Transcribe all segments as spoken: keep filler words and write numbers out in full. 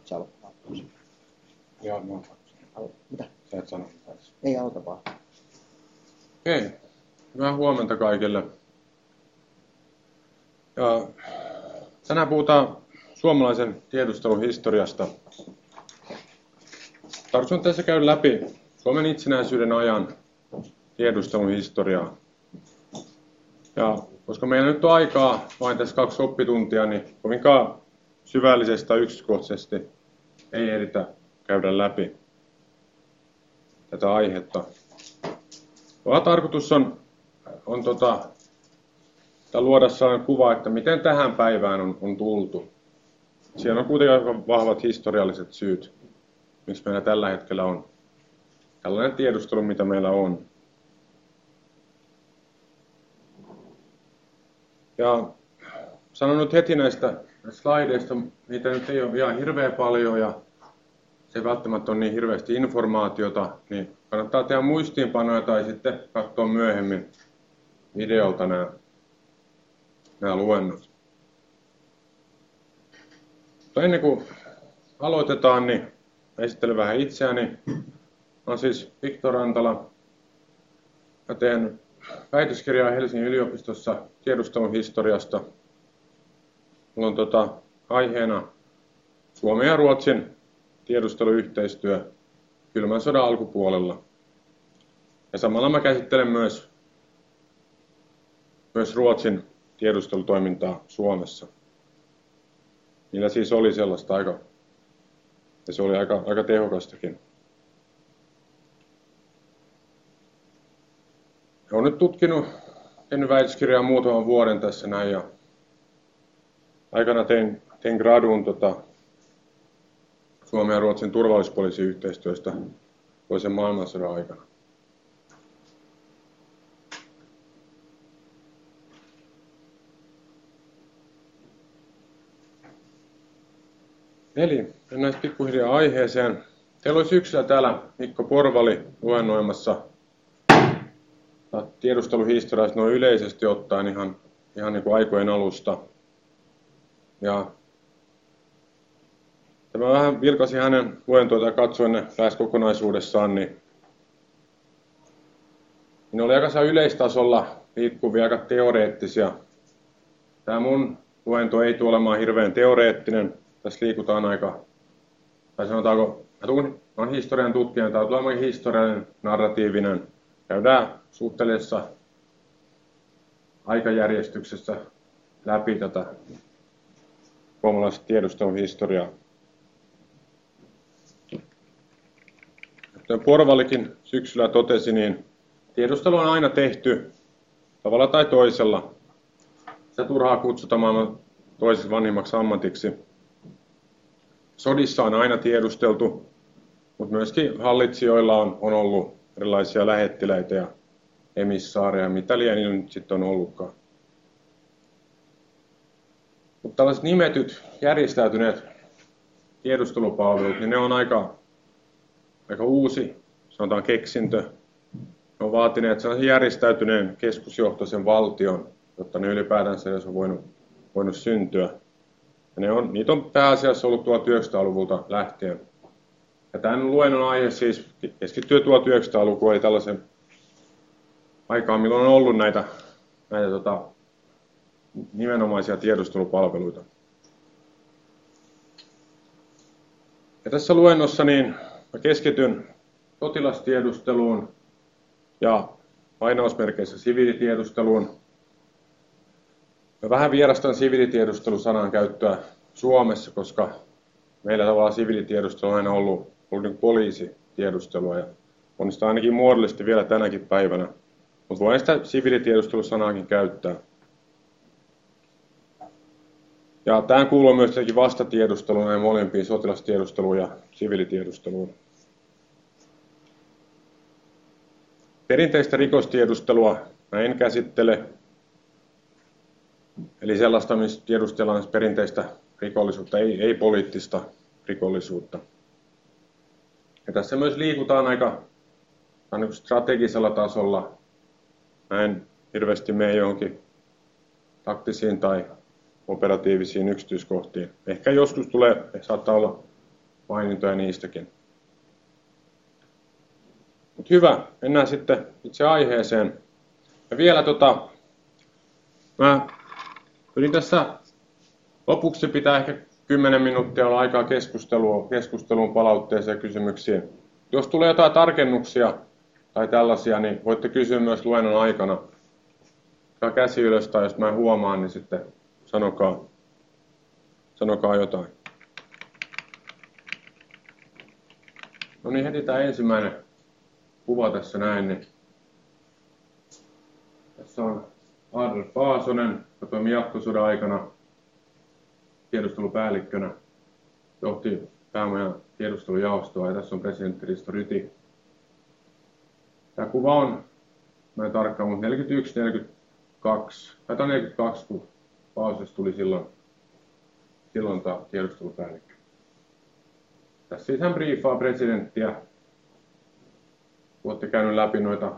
Sä aloittaa. Joo, no. Mitä? Sä et sano mitään. Ei auta vaan. Okei. Hyvää huomenta kaikille. Ja tänään puhutaan suomalaisen tiedustelun historiasta. Tarkoitus tässä käydä läpi Suomen itsenäisyyden ajan tiedustelun historiaa. Ja koska meillä nyt on aikaa vain tässä kaksi oppituntia, niin kovinkaan syvällisesti tai yksityiskohtaisesti ei ehditä käydä läpi tätä aihetta. Vaan tarkoitus on, on tota, luoda sellainen kuva, että miten tähän päivään on, on tultu. Siellä on kuitenkin aika vahvat historialliset syyt, miksi meillä tällä hetkellä on tällainen tiedustelu, mitä meillä on. Ja sanon nyt heti näistä slaideista, niitä nyt ei ole ihan hirveän paljon ja se ei välttämättä ole niin hirveästi informaatiota, niin kannattaa tehdä muistiinpanoja tai sitten katsoa myöhemmin videolta nämä, nämä luennot. Mutta ennen kuin aloitetaan, niin esittelen vähän itseäni. Mä olen siis Viktor Rantala. Mä teen väitöskirjaa Helsingin yliopistossa tiedustelun historiasta. Mulla on tota, aiheena Suomen ja Ruotsin tiedusteluyhteistyö kylmän sodan alkupuolella. Ja samalla mä käsittelen myös, myös Ruotsin tiedustelutoimintaa Suomessa. Niillä siis oli sellaista aika, ja se oli aika, aika tehokastakin. Olen nyt tutkinut, tehnyt väitöskirjaa muutaman vuoden tässä näin ja aikana tein, tein gradun tota, Suomen ja Ruotsin turvallisuuspoliisiyhteistyöstä toisen maailmansodan aikana. Eli mennään pikkuhiljaa aiheeseen. Teillä oli syksyllä täällä Mikko Porvali luennoimassa tiedusteluhistoriasta noin yleisesti ottaen ihan, ihan niin kuin aikojen alusta. Ja mä vähän vilkasin hänen luentoita ja katsoin ne lähes kokonaisuudessaan, niin ne oli aika yleistasolla liikkuvia, aika teoreettisia. Tämä mun luento ei tule olemaan hirveän teoreettinen. Tässä liikutaan aika, tai sanotaanko, mä olen historian tutkija, tämä tulee olemaan historiallinen, narratiivinen. Käydään suhteellisessa aikajärjestyksessä läpi tätä suomalaista tiedustelun historiaa. Kuten Porvalikin syksyllä totesi, niin tiedustelu on aina tehty tavalla tai toisella. Se turhaa kutsuta maailman toiseksi vanhimmaksi ammatiksi. Sodissa on aina tiedusteltu, mutta myöskin hallitsijoilla on, on ollut erilaisia lähettiläitä ja emissaareja, mitä liian niillä nyt sitten on ollutkaan. Mutta tällaiset nimetyt, järjestäytyneet tiedustelupalvelut, niin ne on aika, aika uusi, sanotaan keksintö. Ne on vaatineet sellaisen järjestäytyneen keskusjohtoisen valtion, jotta ne ylipäätänsä edes on voinut, voinut syntyä. Ja ne on, niitä on pääasiassa ollut tuhatyhdeksänsataaluvulta lähtien. Ja tämän luennon aihe siis keskittyy tuhatyhdeksänsataalukuun, eli tällaisen aikaan, milloin on ollut näitä, näitä tota, nimenomaisia tiedustelupalveluita. Ja tässä luennossa niin mä keskityn sotilastiedusteluun ja lainausmerkeissä siviilitiedusteluun. Mä vähän vierastan siviilitiedustelusanan käyttöä Suomessa, koska meillä tavallaan siviilitiedustelu on aina ollut, ollut niin poliisitiedustelua ja on sitä ainakin muodollisesti vielä tänäkin päivänä. Mutta voin sitä siviilitiedustelusanaakin käyttää. Ja tähän kuuluu myös tietenkin vastatiedustelu näin molempiin, sotilastiedusteluun ja siviilitiedusteluun. Perinteistä rikostiedustelua mä en käsittele. Eli sellaista, missä tiedustellaan perinteistä rikollisuutta, ei, ei poliittista rikollisuutta. Ja tässä myös liikutaan aika strategisella tasolla. Mä en hirveästi mene johonkin taktisiin tai operatiivisiin yksityiskohtiin. Ehkä joskus tulee, saattaa olla mainintoja niistäkin. Mut hyvä, mennään sitten itse aiheeseen. Ja vielä tota, mä pyrin tässä lopuksi pitää ehkä kymmenen minuuttia olla aikaa keskusteluun, keskusteluun, palautteeseen ja kysymyksiin. Jos tulee jotain tarkennuksia tai tällaisia, niin voitte kysyä myös luennon aikana. Ottakaa käsi ylös tai jos mä huomaan, niin sitten sanokaa, sanokaa jotain. No niin, heti tämä ensimmäinen kuva tässä näin. Niin tässä on Adler Paasonen, joka toimi jatkosodan aikana tiedustelupäällikkönä, johti päämajan tiedustelujaostoa ja tässä on presidentti Risto Ryti. Tämä kuva on, mä en tarkkaan, mutta neljäkymmentäyksi neljäkymmentäkaksi, tai neljäkymmentäkaksi, kun Paasosesta tuli silloin, silloin tämä tiedustelupäällikkö. Tässä siis hän briefaa presidenttiä. Olette käynyt läpi noita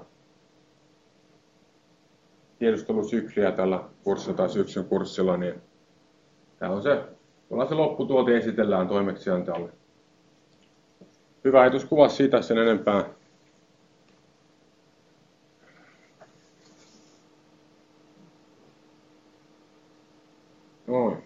tiedustelusykliä tällä kurssilla tai syksyn kurssilla, niin tämä on se, jolla se lopputuote esitellään toimeksiantajalle. Hyvä, ei tuossa kuvaa siitä sen enempää. Noin.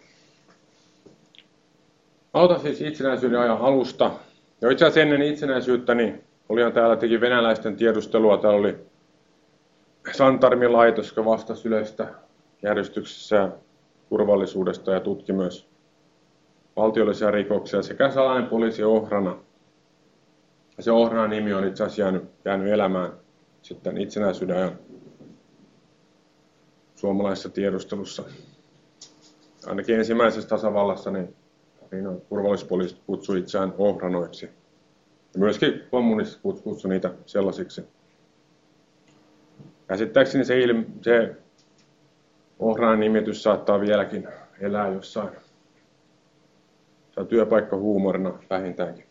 Aloitan siis itsenäisyyden ajan alusta. Ja itse asiassa ennen itsenäisyyttä niin olihan täällä teki venäläisten tiedustelua. Täällä oli Santarmin laitos, joka vastasi yleistä järjestyksessä ja turvallisuudesta ja tutki myös valtiollisia rikoksia sekä salainen poliisi Ohrana. Ja se Ohranan nimi on itse asiassa jäänyt, jäänyt elämään sitten itsenäisyyden ajan suomalaisessa tiedustelussa. Ainakin ensimmäisessä tasavallassa niin, niin turvallisuuspoliisit kutsui itseään Ohranoiksi. Ja myöskin kommunistit kutsui niitä sellaisiksi. Käsittääkseni se, ilmi, se Ohranan nimitys saattaa vieläkin elää jossain. Se on työpaikkahuumorina vähintäänkin.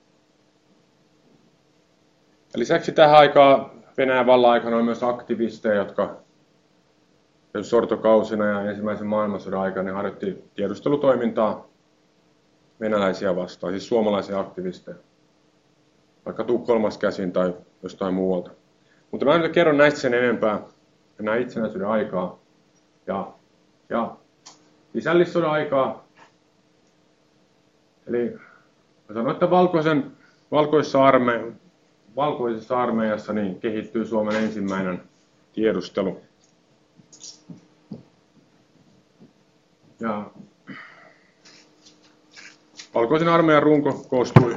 Ja lisäksi tähän aikaan Venäjän vallan aikana on myös aktivisteja, jotka sortokausina ja ensimmäisen maailmansodan aikana ne harjoitti tiedustelutoimintaa venäläisiä vastaan, siis suomalaisia aktivisteja. Vaikka Tukholmassa käsin tai jostain muualta. Mutta mä nyt kerron näistä sen enempää, mennään itsenäisyyden aikaa ja, ja sisällissodan aikaa. Eli mä sanoin, että valkoisen, valkoisessa, arme, valkoisessa armeijassa niin kehittyy Suomen ensimmäinen tiedustelu. Ja valkoisen armeijan runko koostui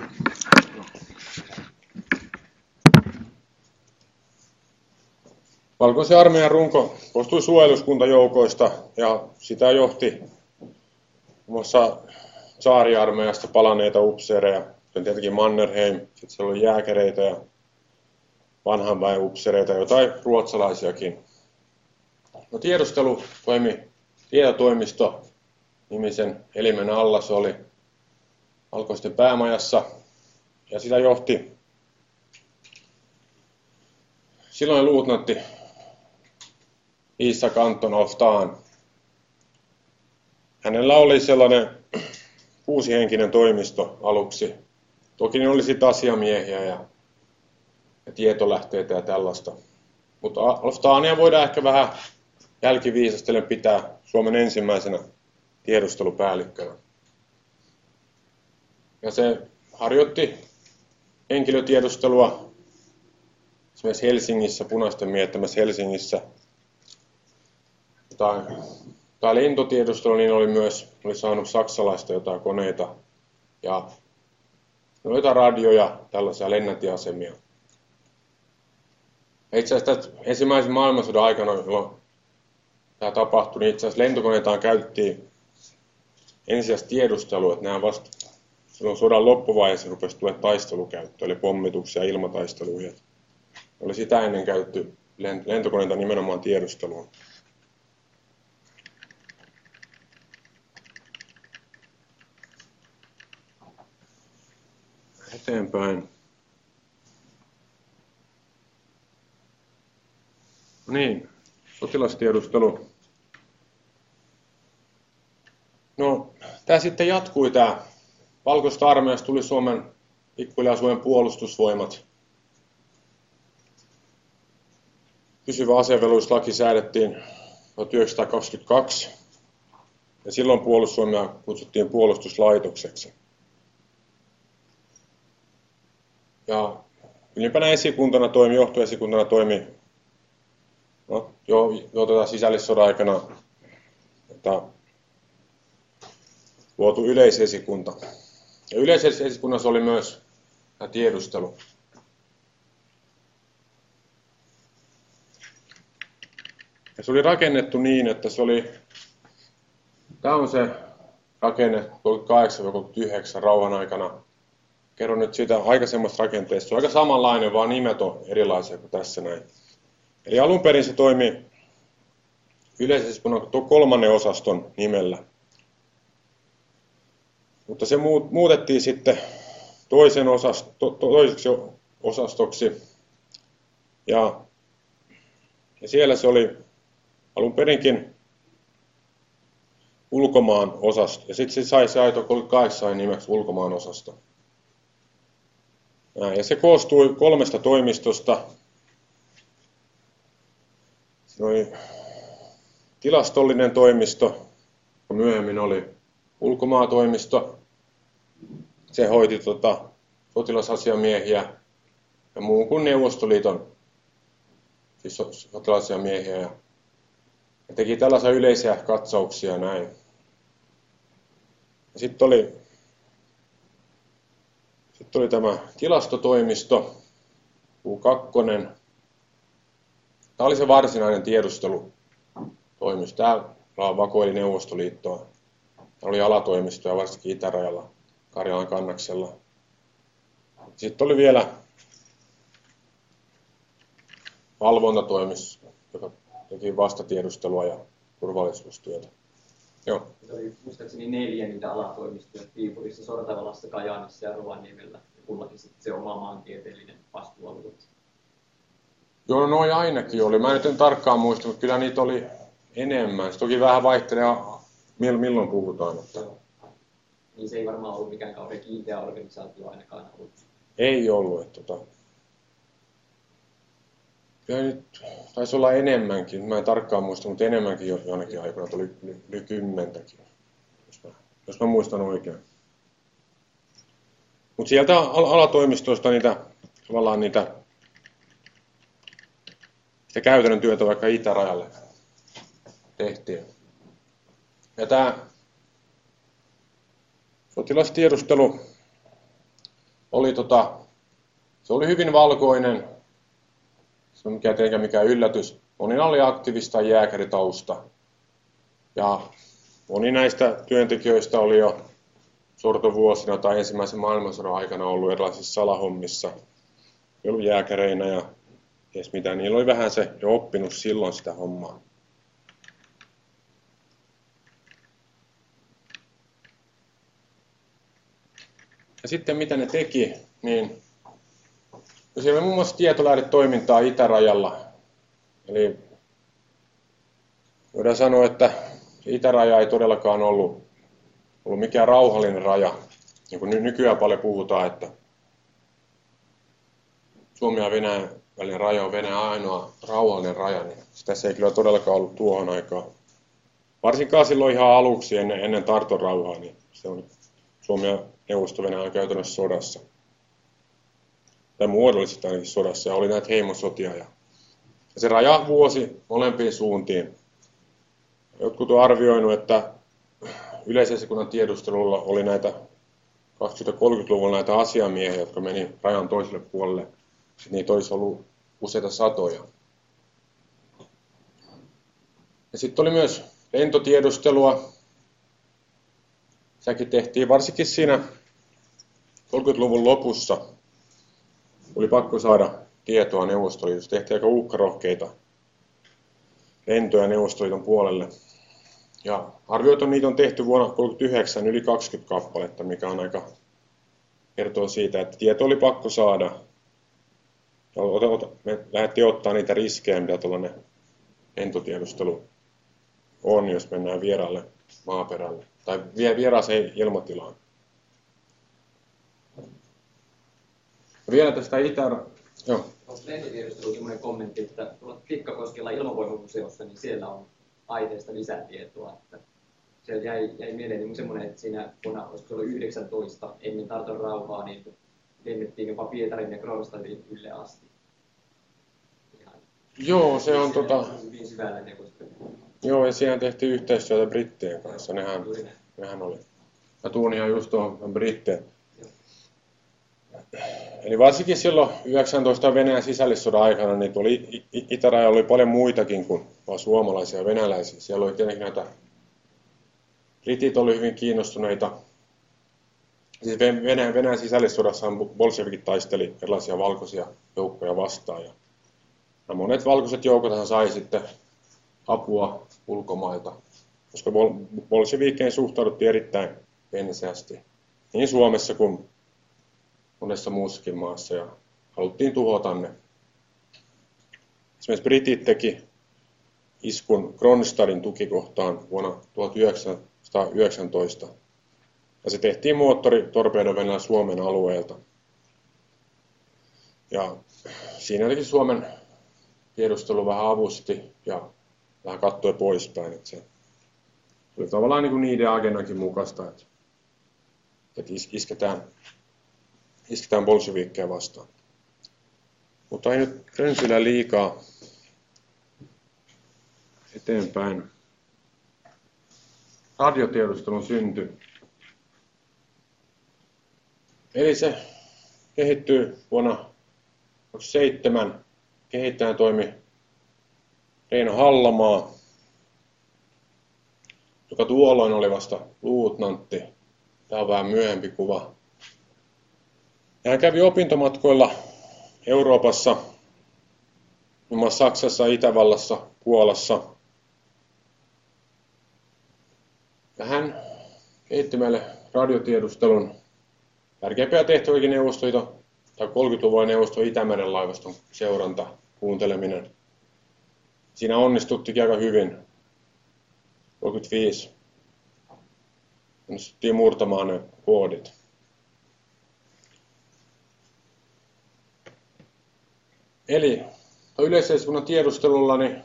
Valkoisen armeijan runko koostui suojeluskuntajoukoista ja sitä johti muun muassa tsaariarmeijasta palaneita upseereja, tietenkin Mannerheim, sitten siellä oli jääkäreitä ja vanhan väen upseereita ja jotain ruotsalaisiakin. No, tiedustelu toimi tietotoimisto nimisen elimen alla, se oli valkoisten päämajassa ja sitä johti silloin luutnantti Isak Antonov Taan. Hänellä oli sellainen kuusihenkinen toimisto aluksi. Toki ne oli sitten asiamiehiä ja, ja tietolähteitä ja tällaista. Mutta Taania voidaan ehkä vähän jälkiviisastellen pitää Suomen ensimmäisenä tiedustelupäällikkönä. Ja se harjoitti henkilötiedustelua esimerkiksi Helsingissä, punaisten miettämässä Helsingissä. Tai, tai lentotiedustelu, niin oli myös oli saanut saksalaista jotain koneita ja noita radioja, tällaisia lennätinasemia. Itse asiassa ensimmäisen maailmansodan aikana, jolloin tämä tapahtui, niin itse asiassa lentokoneitaan käytettiin ensisijaisesti tiedustelua, että nämä vasta silloin sodan loppuvaiheessa rupesi tulemaan taistelukäyttöön, eli pommituksia ja ilmataisteluja. Oli sitä ennen käytetty lentokoneita nimenomaan tiedusteluun. Eteenpäin. No niin, sotilastiedustelu. No, tämä sitten jatkui tämä Valkoisesta armeijasta tuli Suomen, pikkuhiljaa Suomen puolustusvoimat. Pysyvä asevelvollisuuslaki säädettiin tuhatyhdeksänsataakaksikymmentäkaksi ja silloin puolustusvoimia kutsuttiin puolustuslaitokseksi. Ja ylimpänä esikuntana toimi, johtoesikuntana toimi no, jo, jo tätä sisällissodan aikana että, luotu yleisesikunta. Ja yleisesikunnassa oli myös tiedustelu. Ja se oli rakennettu niin, että se oli, tämä on se rakenne kolmekymmentäkahdeksan kolmekymmentäyhdeksän rauhan aikana. Kerron nyt siitä aikaisemmasta rakenteesta. Se on aika samanlainen, vaan nimet on erilaisia kuin tässä näin. Eli alun perin se toimi yleiseskunnan kolmannen osaston nimellä. Mutta se muutettiin sitten toisen osast, to, toiseksi osastoksi. Ja, ja siellä se oli alun perinkin ulkomaan osasto. Ja sitten se sai se aito kolmekymmentäkahdeksan nimeksi ulkomaan osasto. Ja se koostui kolmesta toimistosta. Se oli tilastollinen toimisto, joka myöhemmin oli ulkomaatoimisto. Se hoiti tota, sotilasasiamiehiä ja muun kuin Neuvostoliiton siis sotilasasiamiehiä. Ja, ja teki tällaisia yleisiä katsauksia näin. Sitten oli, sit oli tämä tilastotoimisto, U kaksi. Tämä oli se varsinainen tiedustelutoimisto. Tämä vakoili Neuvostoliittoa. Tämä oli alatoimistoja varsinkin itärajalla, Karjalan kannaksella. Sitten oli vielä valvontatoimisto, joka teki vastatiedustelua ja turvallisuustyötä. Joo. Se oli muistaakseni neljä niitä alatoimistoja Viipurissa, Sortavalassa, Kajaanissa ja Rovaniemellä. Ja kullakin sitten se oma maantieteellinen vastuualue. Joo, noin ainakin oli. Mä nyt en tarkkaan muista, mutta kyllä niitä oli enemmän. Se toki vähän vaihtelee, milloin puhutaan. Mutta... Niin se ei varmaan ollut mikään kauhean kiinteä organisaatio ainakaan ollut. Ei ollut. Että, tota... Kyllä nyt taisi olla enemmänkin. Mä en tarkkaan muista, mutta enemmänkin jo, jonnekin aikana tuli yli, yli kymmentäkin, jos mä, jos mä muistan oikein. Mutta sieltä al- alatoimistoista niitä, tavallaan niitä sitä käytännön työtä vaikka itärajalle tehtiin. Ja tämä sotilastiedustelu oli, tota, se oli hyvin valkoinen, se on mikään, mikään yllätys. Moni oli aktiivista jääkäritausta. Ja moni näistä työntekijöistä oli jo sortovuosina tai ensimmäisen maailmansodan aikana ollut erilaisissa salahommissa. Ei ollut jääkäreinä ja ties mitä, niillä oli vähän se jo oppinut silloin sitä hommaa. Ja sitten mitä ne teki, niin siellä oli muun muassa tietolähdetoimintaa itärajalla. Eli voidaan sanoa, että itäraja ei todellakaan ollut, ollut mikään rauhallinen raja. Niin kuin nykyään paljon puhutaan, että Suomi ja Venäjän välinen raja on Venäjän ainoa rauhallinen raja, niin sitä se ei kyllä todellakaan ollut tuohon aikaan. Varsinkaan silloin ihan aluksi ennen, ennen Tarton rauhaa, niin se on Suomi ja Neuvosto-Venäjä käytännössä sodassa. Tai muodollisesti ainakin sodassa, ja oli näitä heimosotia. Ja, ja se raja vuosi molempiin suuntiin. Jotkut on arvioinut, että yleisesikunnan tiedustelulla oli näitä kaksikymmentä-kolmekymmentäluvulla näitä asiamiehiä, jotka meni rajan toiselle puolelle. Sitten niitä olisi ollut useita satoja. Ja sitten oli myös lentotiedustelua. Sekin tehtiin varsinkin siinä kolmekymmentäluvun lopussa. Oli pakko saada tietoa Neuvostoliitosta. Tehtiin aika uhkarohkeita lentoja Neuvostoliiton puolelle. Ja arvioitu niitä on tehty vuonna tuhatyhdeksänsataakolmekymmentäyhdeksän yli kaksikymmentä kappaletta, mikä on aika kertoo siitä, että tieto oli pakko saada. Me lähdettiin ottaa niitä riskejä, mitä tuollainen lentotiedustelu on, jos mennään vieraalle maaperälle tai vieraaseen ilmatilaan. Vielä tästä itä... Joo. Lehtitiedusteluun semmoinen kommentti, että tuolla Tikkakoskella ilmavoimamuseossa, niin siellä on aiheesta lisätietoa. Että sieltä jäi, jäi mieleen semmoinen, että siinä vuonna, olisiko se ollut yhdeksäntoista ennen Tarton rauhaa, niin lennettiin jopa Pietarin ja Kronstadtin ylle asti. Ihan Joo, se on tota... hyvin syvällä neuvostelu. Joo, ja siinä tehtiin yhteistyötä brittien kanssa. Nehän, nehän oli. Mä tuun ihan just tuohon britteen. Eli varsinkin silloin yhdeksäntoista Venäjän sisällissodan aikana, niin tuolla itärajalla oli paljon muitakin kuin vaan suomalaisia ja venäläisiä. Siellä oli tietenkin näitä, britit oli hyvin kiinnostuneita. Siis Venäjän, Venäjän sisällissodassa bolshevikit taisteli erilaisia valkoisia joukkoja vastaan. Ja, ja monet valkoiset joukot sai sitten apua ulkomailta, koska bolshevikeihin suhtauduttiin erittäin penseästi. Niin Suomessa kuin monessa muussakin maassa, ja haluttiin tuhota ne. Esimerkiksi britit teki iskun Kronstadtin tukikohtaan vuonna tuhatyhdeksänsataayhdeksäntoista, ja se tehtiin moottoritorpeedoveneellä Suomen alueelta. Ja siinä jotenkin Suomen tiedustelu vähän avusti ja vähän katsoi poispäin. Että se oli tavallaan niin kuin niiden agendankin mukaista, että, että isketään isketään bolshevikkeja vastaan. Mutta ei nyt rönsillä liikaa eteenpäin. Radiotiedustelun synty. Eli se kehittyy vuonna seitsemän. Kehittäjänä toimi Reino Hallamaa, joka tuolloin oli vasta luutnantti. Tämä on vähän myöhempi kuva. Hän kävi opintomatkoilla Euroopassa, muun muassa Saksassa, Itävallassa, Puolassa. Ja hän kehitti meille radiotiedustelun tärkeimpiä tehtäviäkin neuvostoita, tai kolmekymmentäluvun neuvosto Itämeren laivaston seuranta, kuunteleminen. Siinä onnistuttiin aika hyvin. kolmekymmentäviisi onnistuttiin murtamaan ne koodit. Eli yleisesikunnan tiedustelulla niin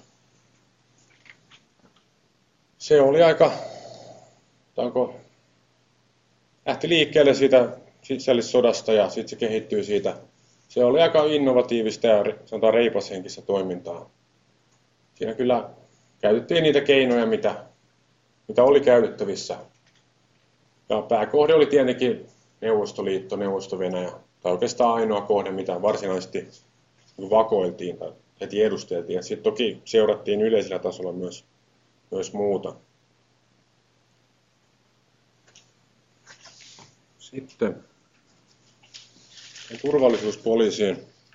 se oli aika, taanko, lähti liikkeelle siitä sisällissodasta ja sitten se kehittyy siitä. Se oli aika innovatiivista ja sanotaan reipashenkistä toimintaa. Siinä kyllä käytettiin niitä keinoja, mitä, mitä oli käytettävissä. Ja pääkohde oli tietenkin Neuvostoliitto, Neuvosto-Venäjä, tai oikeastaan ainoa kohde, mitä varsinaisesti vakoiltiin tai tiedusteltiin. Ja sitten toki seurattiin yleisellä tasolla myös, myös muuta. Sitten turvallisuuspoliisiin.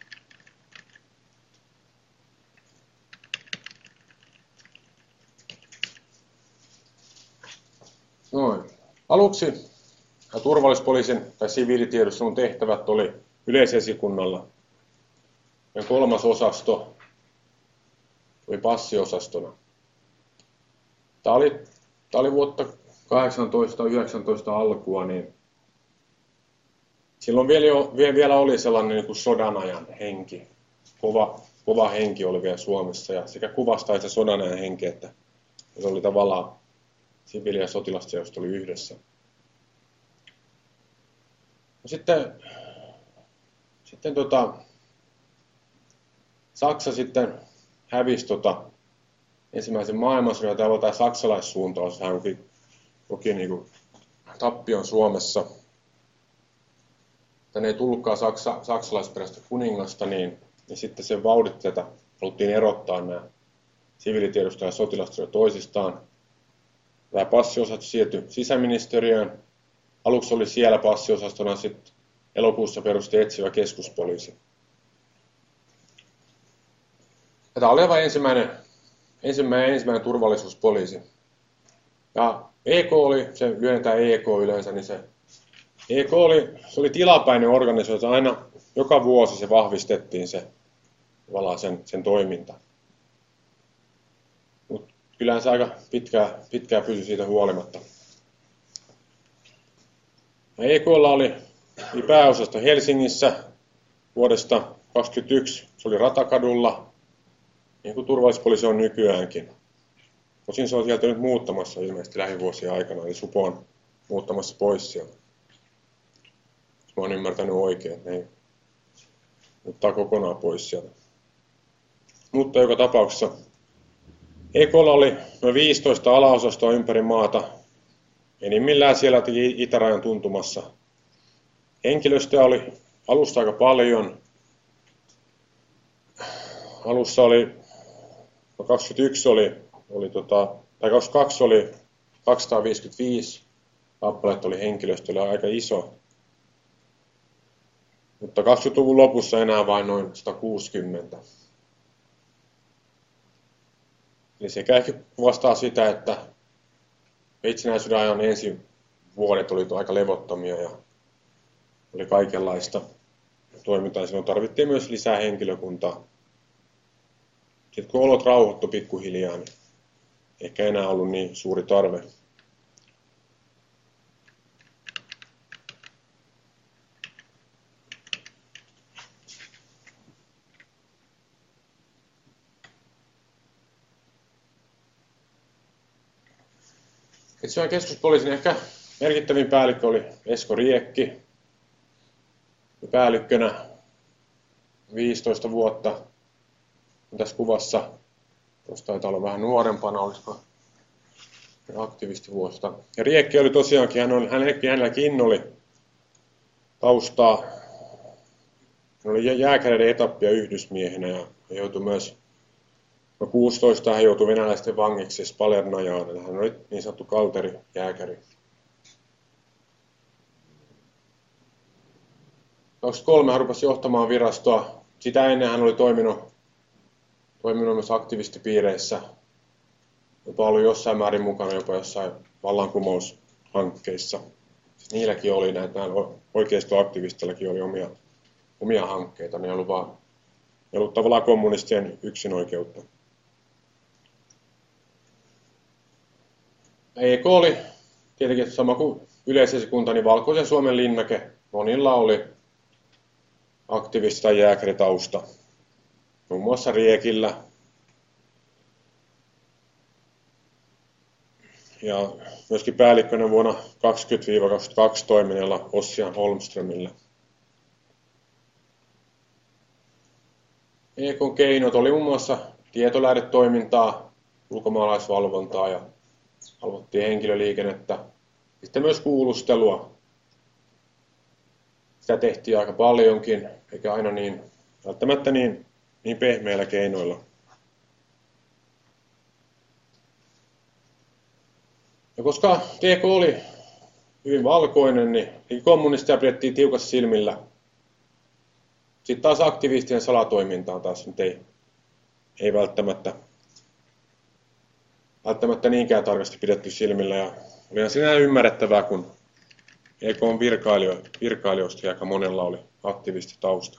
Noin. Aluksi turvallisuuspoliisin tai siviilitiedustelun tehtävät oli yleisesikunnalla. Ja kolmas osasto oli passiosastona. Tämä oli, tämä oli vuotta kahdeksantoista yhdeksäntoista alkua, niin silloin vielä, jo, vielä oli sellainen niin kuin sodan ajan henki. Kova, kova henki oli vielä Suomessa ja sekä kuvastaa se sodan ajan henki, että se oli tavallaan siviili- ja sotilastiedusta oli yhdessä. No sitten sitten tota, Saksa sitten hävisi tota, ensimmäisen maailmansodan ja täällä tämä saksalaissuuntaus hän koki, koki niin kuin tappion Suomessa. Tänne ei tullutkaan saksa, saksalaisperäistä kuningasta, niin, niin sitten se vauhditti tätä. Haluttiin erottaa nämä siviilitiedusta ja sotilastyö toisistaan. Tämä passiosasto siirtyi sisäministeriöön. Aluksi oli siellä passiosastona, sitten elokuussa perusti etsivä keskuspoliisi. Ja tämä oli aivan ensimmäinen, ensimmäinen, ensimmäinen turvallisuuspoliisi. Ja E K oli, se lyhentää E K yleensä, niin se E K oli, se oli tilapäinen organisaatio, aina joka vuosi se vahvistettiin se, sen, sen toiminta. Mutta kyllähän se aika pitkään, pitkään pysyi siitä huolimatta. Ja E K:lla oli pääosasto Helsingissä, vuodesta kaksikymmentäyksi se oli Ratakadulla, niin kuin turvallispoliisi on nykyäänkin. Tosin se on sieltä nyt muuttamassa ilmeisesti lähivuosien aikana, eli Supo on muuttamassa pois sieltä. Jos mä oon ymmärtänyt oikein, että ne ei muuttaa kokonaan pois sieltä. Mutta joka tapauksessa E K:lla oli noin viisitoista alaosastoa ympäri maata. Enimmillään siellä itärajan tuntumassa. Henkilöstöä oli alussa aika paljon. Alussa oli, no kaksikymmentäyksi oli, oli tota, tai kaksikymmentäkaksi oli kaksisataaviisikymmentäviisi kappaletta oli henkilöstöllä aika iso. Mutta kaksikymmentäluvun lopussa enää vain noin sata kuusikymmentä. Eli sekä ehkä kuvastaa sitä, että itsenäisyyden ajan ensi vuodet oli aika levottomia ja oli kaikenlaista toimintaa. Silloin tarvittiin myös lisää henkilökuntaa. Sitten kun olot rauhoittui pikkuhiljaa, niin ehkä enää ollut niin suuri tarve. Suomen keskuspoliisin ehkä merkittävin päällikkö oli Esko Riekki. Päällikkönä viisitoista vuotta. Tässä kuvassa, tuossa taitaa olla vähän nuorempana, olisiko aktivistivuosta. Ja Riekki oli tosiaankin, hän oli, hänelläkin, hänelläkin oli taustaa. Hän oli jääkäreiden etappi- ja yhdysmiehenä ja joutui myös no kuusitoista hän joutui venäläisten vangiksi Spalernajaan. Hän oli niin sanottu kalterijääkäri. kaksikymmentäkolme hän rupesi johtamaan virastoa. Sitä ennen hän oli toiminut, toiminut myös aktivistipiireissä. Jopa ollut jossain määrin mukana jopa jossain vallankumoushankkeissa. Siis niilläkin oli näitä, oikeistoaktivistillakin oli omia, omia hankkeita. Ne ei ollut, vaan, ei ollut tavallaan kommunistien yksinoikeutta. E K oli tietenkin sama kuin yleisesikunta, niin Valkoisen Suomen linnake. Monilla oli aktivisti- tai jääkäritausta. Muun muassa Riekillä. Ja myöskin päällikkönä vuonna kaksikymmentä kaksikymmentäkaksi toimineella Ossian Holmströmillä. E K:n keinot oli muun muassa tietolähdetoimintaa, ulkomaalaisvalvontaa ja valvottiin henkilöliikennettä. Sitten myös kuulustelua. Sitä tehtiin aika paljonkin, eikä aina niin, välttämättä niin, niin pehmeillä keinoilla. Ja koska D K oli hyvin valkoinen, niin kommunisteja pidettiin tiukassa silmillä. Sitten taas aktivistien salatoimintaa taas nyt ei, ei välttämättä, välttämättä niinkään tarkasti pidetty silmillä. Ja olihan siinä ymmärrettävää, kun E K:n virkailio, virkailijoista aika monella oli aktivistitausta.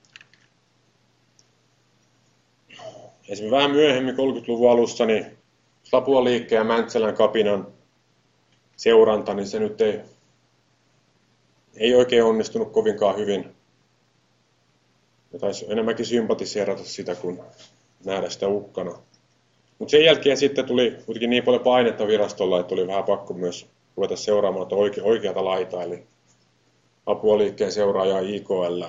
Esimerkiksi vähän myöhemmin kolmekymmentäluvun alussa niin Lapuan liikkeen ja Mäntsälän kapinan seuranta, niin se nyt ei, ei oikein onnistunut kovinkaan hyvin. Ja taisi enemmänkin sympatiseerata sitä kuin nähdä sitä uhkana. Mutta sen jälkeen sitten tuli kuitenkin niin paljon painetta virastolla, että oli vähän pakko myös ruveta seuraamaan oike, oikeata laitaa, eli Lapuan liikkeen seuraajaa I K L.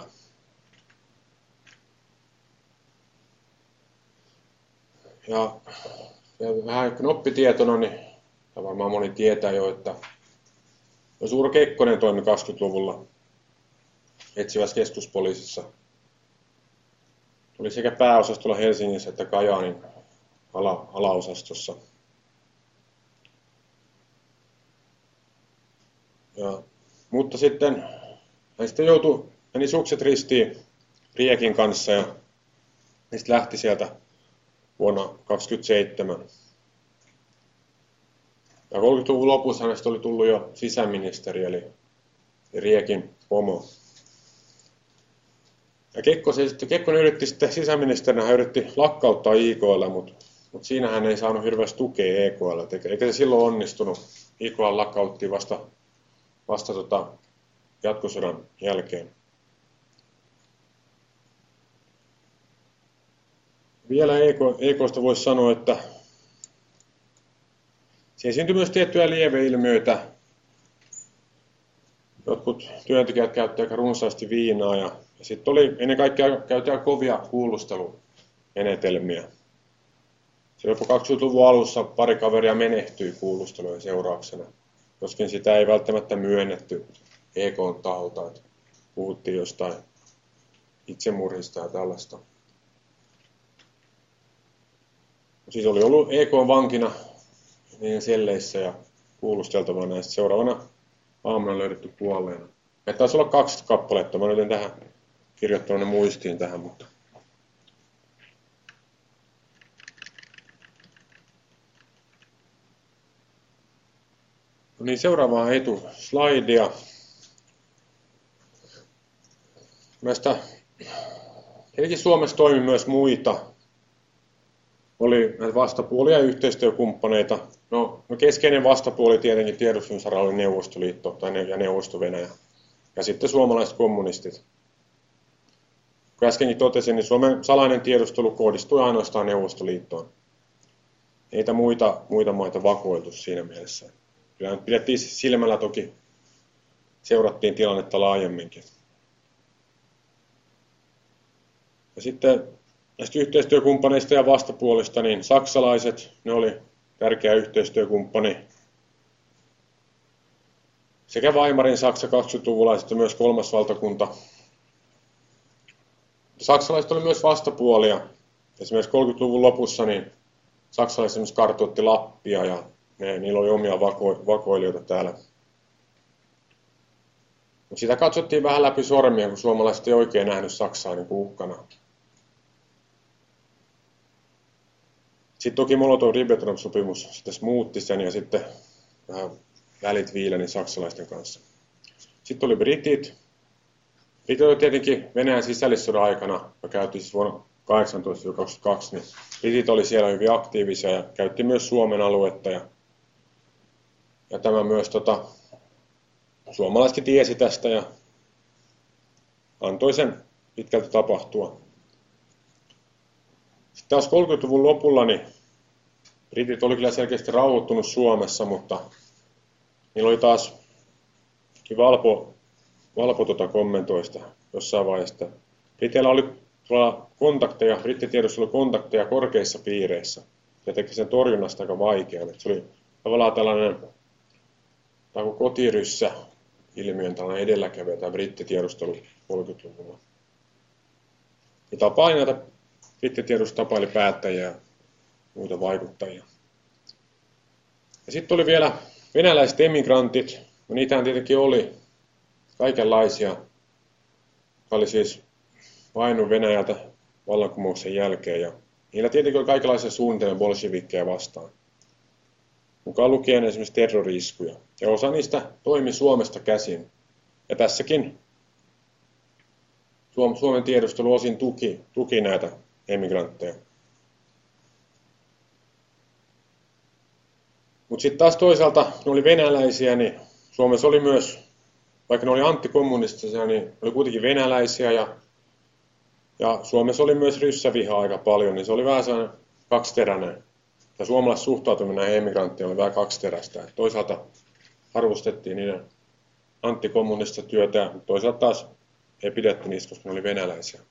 Ja, ja vähän knoppitietona, niin varmaan moni tietää jo, että jos Urho Kekkonen toimi kaksikymmentäluvulla etsivässä keskuspoliisissa. Oli sekä pääosastolla Helsingissä että Kajaanin ala, alaosastossa. Ja, mutta sitten hän sitten joutui, meni sukset ristiin Riekin kanssa ja sitten lähti sieltä vuonna tuhatyhdeksänsataakaksikymmentäseitsemän. Ja kolmekymmentäluvun lopussa hänestä oli tullut jo sisäministeri, eli Riekin pomo. Ja Kekkonen, Kekkonen yritti sitten sisäministerinä, hän yritti lakkauttaa I K L, mutta, mutta siinä hän ei saanut hirveästi tukea E K L, eikä se silloin onnistunut. I K L lakkautti vasta, vasta tota jatkosodan jälkeen. Vielä E K:sta voisi sanoa, että siihen syntyi myös tiettyjä lieveilmiöitä. Jotkut työntekijät käyttivät aika runsaasti viinaa ja, ja sitten oli ennen kaikkea käytetään kovia kuulustelumenetelmiä. Se jopa kaksikymmentäluvun alussa pari kaveria menehtyi kuulustelujen seurauksena, joskin sitä ei välttämättä myönnetty E K:n taholta, että puhuttiin jostain itsemurhista ja tällaista. Siis oli ollut E K:n vankina niiden selleissä ja kuulusteltavana näistä seuraavana aamuna löydetty kuolleena. Ja taisi olla kaksi kappaletta, mä yritän tähän kirjoittaa ne muistiin tähän, mutta no niin, seuraavaa etuslaidia. Näistä tietenkin Suomessa toimi myös muita. Oli näitä vastapuolia ja yhteistyökumppaneita. No, no keskeinen vastapuoli tietenkin tiedustelun oli Neuvostoliitto tai ja Neuvosto-Venäjä. Ja sitten suomalaiset kommunistit. Kun äskenkin totesin, niin Suomen salainen tiedustelu kohdistui ainoastaan Neuvostoliittoon. Niitä muita, muita maita vakoiltu siinä mielessä. Kyllä pidettiin silmällä toki, seurattiin tilannetta laajemminkin. Ja sitten näistä yhteistyökumppaneista ja vastapuolista, niin saksalaiset, ne oli tärkeä yhteistyökumppani. Sekä Weimarin Saksa kaksikymmentäluvulla että myös kolmas valtakunta. Saksalaiset oli myös vastapuolia. Esimerkiksi kolmekymmentäluvun lopussa niin saksalaiset esimerkiksi kartoitti Lappia ja ne, niillä oli omia vako, vakoilijoita täällä. Sitä katsottiin vähän läpi sormia, kun suomalaiset ei oikein nähnyt Saksaa niin kuin uhkana. Sitten toki Molotov-Ribbentrop-sopimus sitten muutti sen ja sitten vähän välit viileni saksalaisten kanssa. Sitten oli britit. Britit oli tietenkin Venäjän sisällissodan aikana, joka käytiin siis vuonna kahdeksantoista kaksikymmentäkaksi, niin britit oli siellä hyvin aktiivisia ja käytti myös Suomen aluetta. Ja, ja tämä myös tota, suomalaisetkin tiesi tästä ja antoi sen pitkälti tapahtua. Sitten taas kolmekymmentäluvun lopulla niin britit oli kyllä selkeästi rauhoittunut Suomessa, mutta niillä oli taas valpo, valpo tuota kommentoista jossain vaiheessa. Briteillä oli tuolla kontakteja, brittitiedossa oli kontakteja korkeissa piireissä ja teki sen torjunnasta aika vaikeaa. Se oli tavallaan tällainen tai kuin kotiryssä ilmiön tällainen edelläkävijä tämä brittitiedustelu kolmekymmentäluvulla. Ja tapaili näitä brittitiedosta tapaili päättäjiä ja muita vaikuttajia. Ja sitten oli vielä venäläiset emigrantit. No niitähän tietenkin oli kaikenlaisia. Tämä oli siis vainu Venäjältä vallankumouksen jälkeen. Ja niillä tietenkin oli kaikenlaisia suunnitelmia bolshevikkeja vastaan. Mukaan lukien esimerkiksi terrori-iskuja. Ja osa niistä toimi Suomesta käsin. Ja tässäkin Suomen tiedustelu osin tuki, tuki näitä emigrantteja. Mutta sitten taas toisaalta ne oli venäläisiä, niin Suomessa oli myös, vaikka ne oli antikommunistisia, niin oli kuitenkin venäläisiä ja, ja Suomessa oli myös ryssävihaa aika paljon, niin se oli vähän sellainen kaksiteräinen. Ja suomalaiset suhtautuminen näihin emigrantteihin oli vähän kaksiteräistä. Et toisaalta arvostettiin niiden antikommunistista työtä, mutta toisaalta taas ei pidetty niistä, koska ne oli venäläisiä.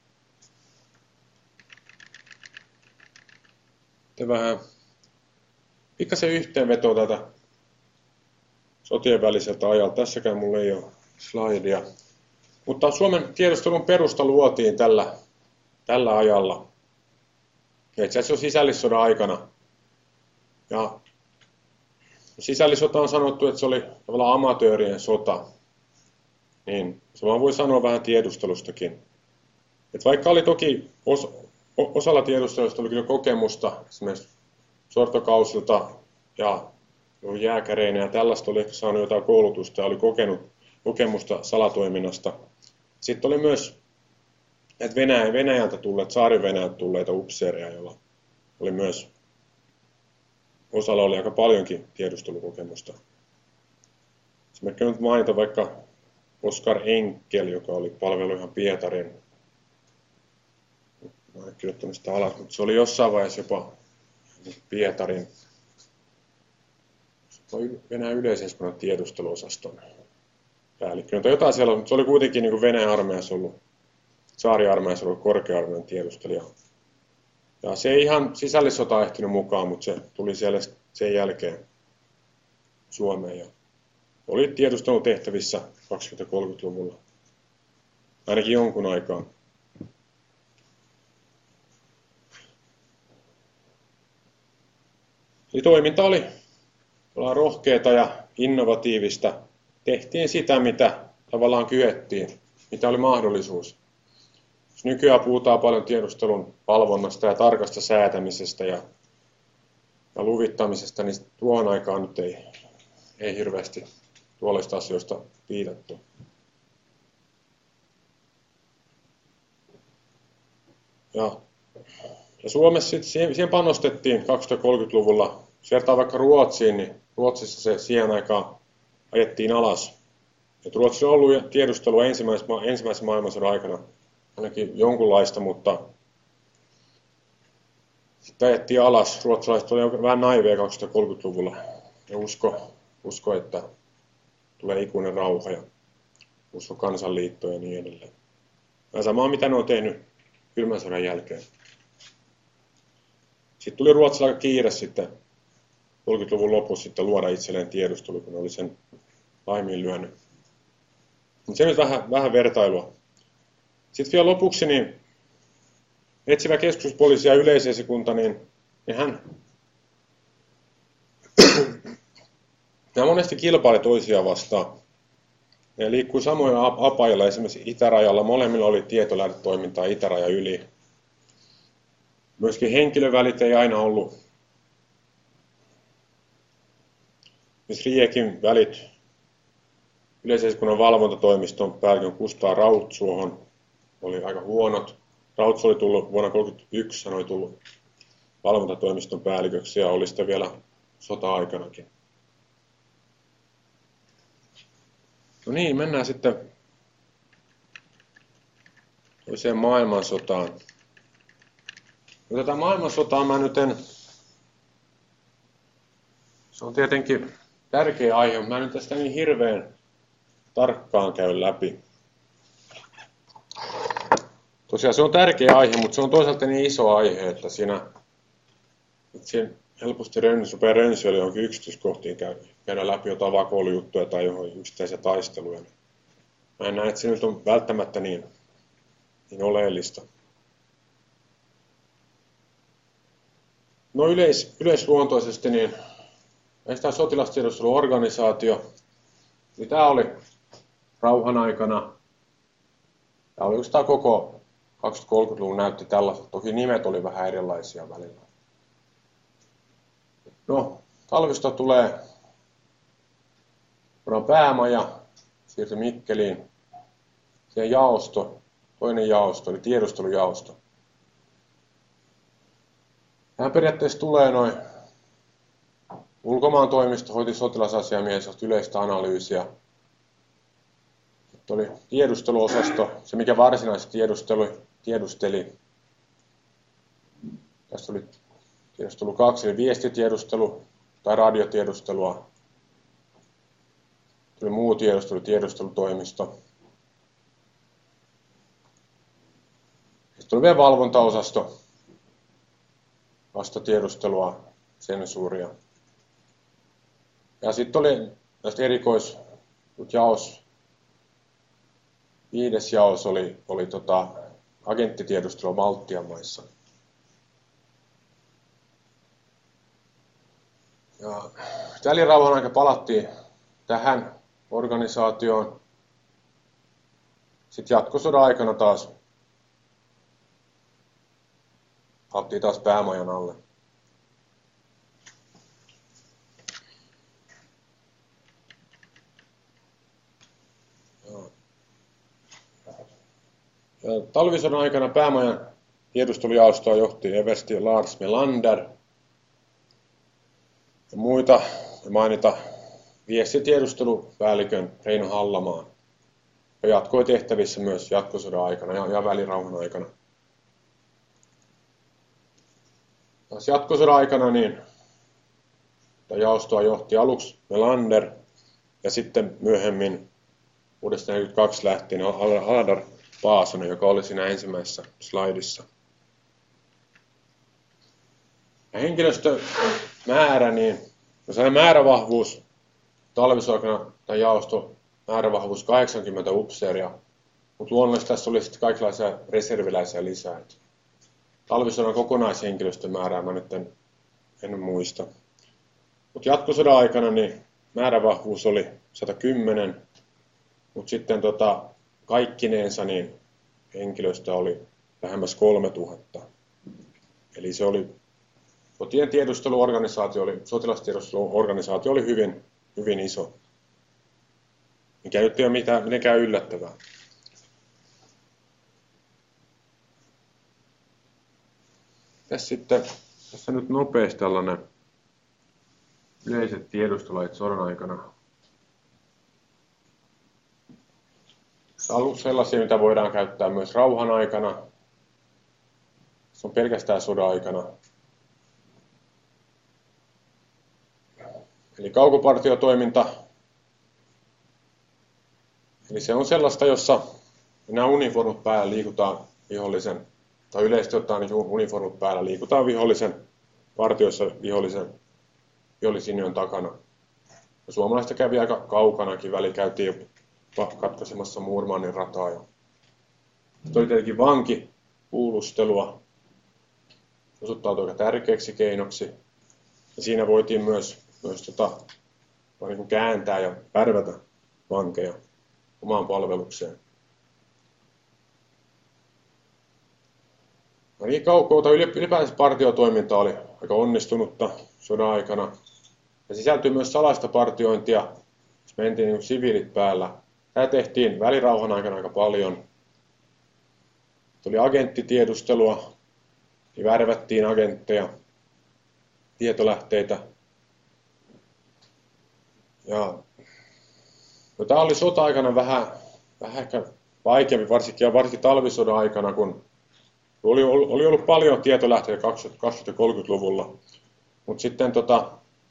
Sitten vähän pikkasen yhteenvetoa tätä sotien väliseltä ajalta. Tässäkään mulla ei ole slaidia. Mutta Suomen tiedustelun perusta luotiin tällä, tällä ajalla. Ja itse asiassa sisällissodan aikana. Ja sisällissota on sanottu, että se oli tavallaan amatöörien sota. Niin se vaan voi sanoa vähän tiedustelustakin. Et vaikka oli toki os, osalla tiedustelusta oli kyllä kokemusta esimerkiksi sortokausilta ja jääkäreinä ja tällaista oli ehkä saanut jotain koulutusta ja oli kokenut kokemusta salatoiminnasta. Sitten oli myös että Venäjä, Venäjältä tulleet, Saari-Venäjältä tulleita upseereja, joilla oli myös osalla oli aika paljonkin tiedustelukokemusta. Esimerkiksi nyt mainita vaikka Oskar Enkel, joka oli palvellut ihan Pietarin Mä en kirjoittanut sitä alas, mutta se oli jossain vaiheessa jopa Pietarin Venäjän yleiseskunnan tiedusteluosaston päällikkö. Tai jotain siellä, mutta se oli kuitenkin niin kuin Venäjän armeijassa ollut, tsaariarmeijassa ollut korkea-armeijan tiedustelija. Ja se ei ihan sisällissota ehtinyt mukaan, mutta se tuli siellä sen jälkeen Suomeen. Ja oli tiedustelutehtävissä kaksikymmentä-kolmekymmentäluvulla. Ainakin jonkun aikaa. Eli toiminta oli rohkeata ja innovatiivista. Tehtiin sitä, mitä tavallaan kyettiin, mitä oli mahdollisuus. Jos nykyään puhutaan paljon tiedustelun valvonnasta ja tarkasta säätämisestä ja, ja luvittamisesta, niin tuohon aikaan nyt ei, ei hirveästi tuollaista asioista viitattu. Ja, ja Suomessa sitten siihen, siihen panostettiin kaksituhattakolmekymmentäluvulla. Jos vertaa vaikka Ruotsiin, niin Ruotsissa se siihen aikaan ajettiin alas. Et Ruotsilla on ollut tiedustelua ensimmäisen, ensimmäisen maailmansodan aikana ainakin jonkunlaista, mutta sitten ajettiin alas. Ruotsalaiset olivat vähän naiveja kaksituhattakolmekymmentäluvulla ja usko, usko, että tulee ikuinen rauha ja usko kansanliittoon ja niin edelleen. Ja samaa mitä ne on tehnyt kylmän sodan jälkeen. Sitten tuli Ruotsilla aika kiire sitten kolmekymmentäluvun lopussa sitten luoda itselleen tiedustelu, kun ne oli sen laiminlyönyt. Se nyt vähän, vähän vertailua. Sitten vielä lopuksi niin etsivä keskuspoliisi ja yleisesikunta, niin nehän ne monesti kilpaili toisiaan vastaan. Ne liikkui samoilla apajilla, esimerkiksi itärajalla. Molemmilla oli tietolähdetoimintaa itäraja yli. Myöskin henkilövälit ei aina ollut. Myös Riekin välit yleisesikunnan valvontatoimiston päällikön Kustaa Rautsuohon oli aika huonot. Rautsu oli tullut vuonna tuhatyhdeksänsataakolmekymmentäyksi, hän oli tullut valvontatoimiston päälliköksi ja oli sitä vielä sota-aikanakin. No niin, mennään sitten toiseen maailmansotaan. No, tätä maailmansotaa mä nyt en... Se on tietenkin tärkeä aihe, mutta mä nyt tästä niin hirveän tarkkaan käyn läpi. Tosiaan se on tärkeä aihe, mutta se on toisaalta niin iso aihe, että siinä, että siinä helposti rönsi, rupeaa rönsyillä johonkin yksityiskohtiin käydä läpi jotain vakoilujuttuja tai johon yksittäisiä taisteluja. Mä en näe, että se nyt on välttämättä niin, niin oleellista. No yleis, yleisluontoisesti, niin tämä sotilastiedusteluorganisaatio, niin tämä oli rauhan aikana, tämä oli tämä koko kaksikymmentä-kolmekymmentäluvun näytti tällaiset, toki nimet oli vähän erilaisia välillä. No, Talvisto tulee, on päämaja, siirtyi Mikkeliin, siihen jaosto, toinen jaosto, eli tiedustelujaosto. Tähän periaatteessa tulee noin ulkomaan toimisto, hoiti sotilasasiamies, yleistä analyysiä. Sitten oli tiedusteluosasto, se mikä varsinaisesti tiedustelu, tiedusteli. Tässä oli tiedustelu kaksi, eli viestitiedustelu tai radiotiedustelua. Tuli muu tiedustelu, tiedustelutoimisto. Sitten oli vielä valvontaosasto, vastatiedustelua, sensuuria. Ja sitten oli tästä erikoisjaos, viides jaos oli, oli tota, agenttitiedustelua Baltian maissa. Ja välirauhan aika palattiin tähän organisaatioon. Sitten jatkosodan aikana taas haluttiin taas päämajan alle. Ja talvisodan aikana päämajan tiedustelujaostoa johti eversti Lars Melander. Ja muita mainita viestitiedustelupäällikön Reino Hallamaan. Ja jatkoi tehtävissä myös jatkosodan aikana ja, ja välirauhan aikana. Taas jatkosodan aikana niin jaostoa johti aluksi Melander ja sitten myöhemmin vuodesta neljäkymmentäkaksi lähtien Aladar Paasonen, joka oli siinä ensimmäisessä slaidissa. Ja henkilöstömäärä, niin jos on määrävahvuus talvisodan tai jaosto määrävahvuus kahdeksankymmentä upseeria, mutta luonnollisesti tässä oli sitten kaikenlaisia reserviläisiä lisää. Talvisodan kokonaishenkilöstömäärää mä nyt en, en muista. Mutta jatkosodan aikana niin määrävahvuus oli sata kymmenen, mutta sitten tota, kaikkineensa niin henkilöstö oli lähemmäs kolmetuhatta. Eli se oli, sotien tiedusteluorganisaatio oli, sotilastiedusteluorganisaatio oli hyvin, hyvin iso. Mikä nyt ei ole mitään, mitenkään yllättävää. Tässä sitten, tässä nyt nopeasti tällainen yleiset tiedustelulait sodan aikana. Aluksi sellaisia, mitä voidaan käyttää myös rauhan aikana. Se on pelkästään sodan aikana. Eli kaukopartiotoiminta. Eli se on sellaista, jossa nämä uniformut päällä liikutaan vihollisen, tai yleisesti ottaen niin uniformut päällä liikutaan vihollisen partioissa vihollisen vihollisinjon takana. Ja suomalaista kävi aika kaukanakin, väli käytiin katkaisemassa Muurmannin rataa. Ja sitten oli tietenkin vankipuulustelua, osoittautui aika tärkeäksi keinoksi. Ja siinä voitiin myös, myös tota, niin kuin kääntää ja värvätä vankeja omaan palvelukseen. No niin kaukouta ylipäänsä partiotoiminta oli aika onnistunutta sodan aikana. Ja sisältyi myös salaista partiointia, jos mentiin niin siviilit päällä. Tämä tehtiin välirauhan aikana aika paljon. Tuli agenttitiedustelua, niin värvättiin agentteja, tietolähteitä. Ja no, tämä oli sota-aikana vähän, vähän ehkä vaikeampi, varsinkin, varsinkin talvisodan aikana, kun oli, oli ollut paljon tietolähteitä kaksikymmentä- ja kolmekymmentäluvulla. Mutta sitten tota,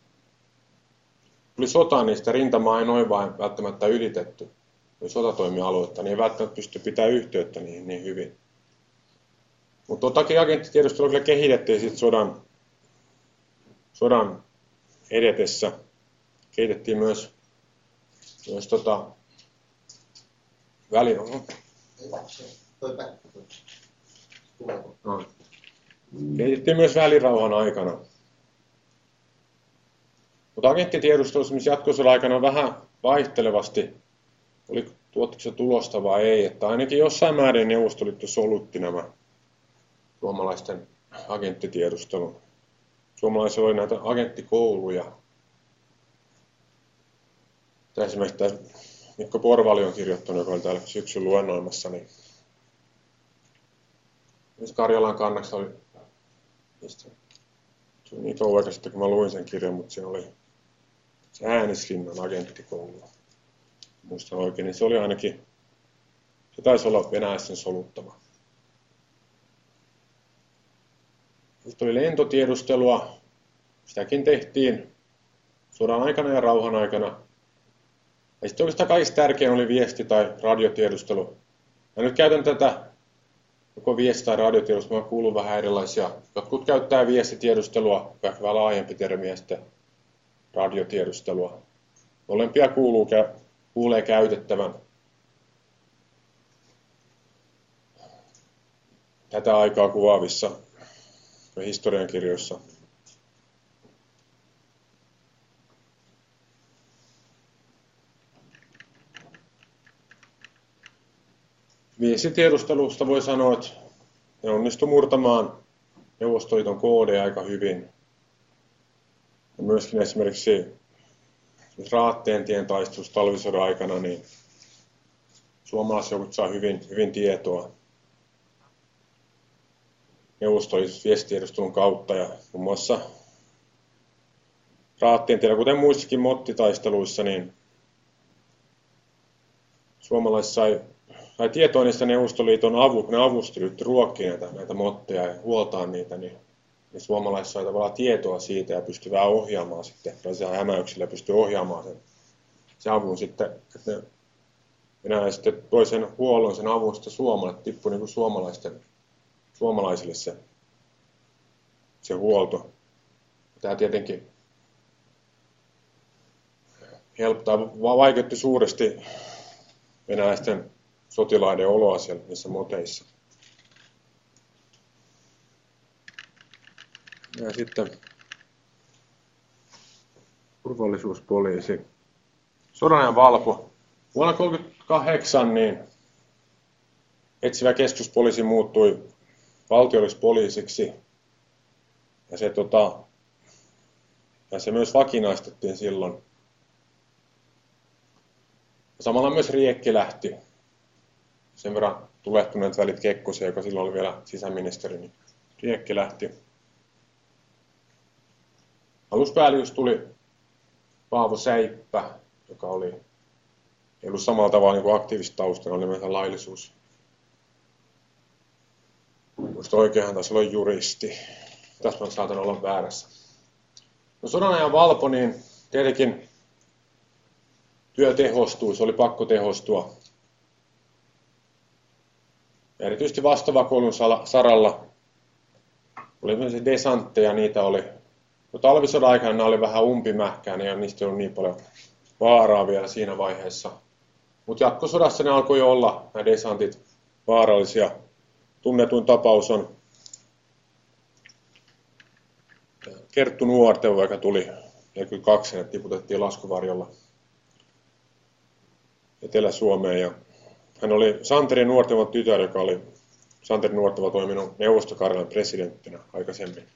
tuli sota, niin sitä rintamaa ei noin vain välttämättä ylitetty. Oli sotatoimialuetta, niin ei välttämättä pysty pitämään yhteyttä niihin niin hyvin. Mutta toki agenttitiedustelu kyllä kehitettiin sitten sodan, sodan edetessä. Kehitettiin myös, myös tota, väli... No. Kehitettiin myös välirauhan aikana. Mutta agenttitiedustelussa jatkosodan aikana vähän vaihtelevasti, oli tuottiko se tulosta vai ei, että ainakin jossain määrin Neuvostoliitto solutti nämä suomalaisten agenttitiedustelun. Suomalaisilla oli näitä agenttikouluja. Tämä esimerkiksi tämä Mikko Porvali on kirjoittanut, joka oli täällä syksyn luennoimassa, niin Karjalan kannassa oli, se oli niin kauan aikaa sitten, kun mä luin sen kirjan, mutta siinä oli se Äänislinnan agenttikoulu. Muistan oikein, niin se oli ainakin, se taisi olla venäläisten soluttama. Sitten oli lentotiedustelua, sitäkin tehtiin sodan aikana ja rauhan aikana. Ja sitten oikeastaan kaikista tärkein oli viesti- tai radiotiedustelu. Mä nyt käytän tätä joko viesti- tai radiotiedustelua, mä kuulun vähän erilaisia. Jotkut käyttää viestitiedustelua, ehkä vähän laajempi termi, ja sitten radiotiedustelua. Molempia kuuluu, kuulee käytettävän tätä aikaa kuvaavissa historiankirjoissa. Viestitiedustelusta voi sanoa, että ne onnistui murtamaan Neuvostoliiton koodeja aika hyvin. Ja myöskin esimerkiksi Raatteentien taistelussa talvisodan aikana, niin suomalaisjoukot saa hyvin, hyvin tietoa Neuvostoliiton viestitiedustelun kautta. Ja muun muassa Raatteentiellä, kuten muissakin mottitaisteluissa, niin suomalaiset sai sai tietoa niistä Neuvostoliiton avu, kun ne avustelivat ruokkiin näitä, näitä motteja ja huoltaan niitä, niin niin suomalaiset sai tavallaan tietoa siitä ja pystyi vähän ohjaamaan sitten, tällaisilla hämäyksillä pystyi ohjaamaan sen, sen avun sitten, että ne venäläiset sitten toi sen huollon, sen avun sitten Suomalle, tippui niin kuin suomalaisten, suomalaisille se, se huolto. Tämä tietenkin helpottaa, vaikeutti suuresti venäläisten sotilaiden oloa siellä niissä moteissa. Ja sitten turvallisuuspoliisi. Sodanajan Valpo. Vuonna tuhatyhdeksänsataakolmekymmentäkahdeksan niin etsivä keskuspoliisi muuttui valtiollispoliisiksi. Ja se, tota, ja se myös vakinaistettiin silloin. Samalla myös Riekki lähti. Sen verran tulehtuneet välit Kekkosen, joka silloin oli vielä sisäministeri, niin Riekki lähti. Aluspäälliköksi tuli Paavo Säippä, joka oli, ei ollut samalla tavalla niin kuin aktiivista taustalla, oli myös laillisuus. Muista oikein taisi olla juristi. Tässä on saatan olla väärässä. No Sodanajan Valpo, niin tietenkin työ tehostui, se oli pakko tehostua. Ja erityisesti vastavakoilun saralla oli myös desantteja, niitä oli. No, talvisodan aikana ne oli vähän umpimähkää, ja niistä ei ollut niin paljon vaaraa vielä siinä vaiheessa. Mutta jatkosodassa ne alkoi jo olla, nämä desantit, vaarallisia. Tunnetuin tapaus on Kerttu Nuorteva, joka tuli neljäkymmentäkaksi, ja tiputettiin laskuvarjolla Etelä-Suomeen. Ja hän oli Santeri Nuortevan tytär, joka oli Santeri Nuorteva toiminut Neuvostokarjalan presidenttinä aikaisemmin.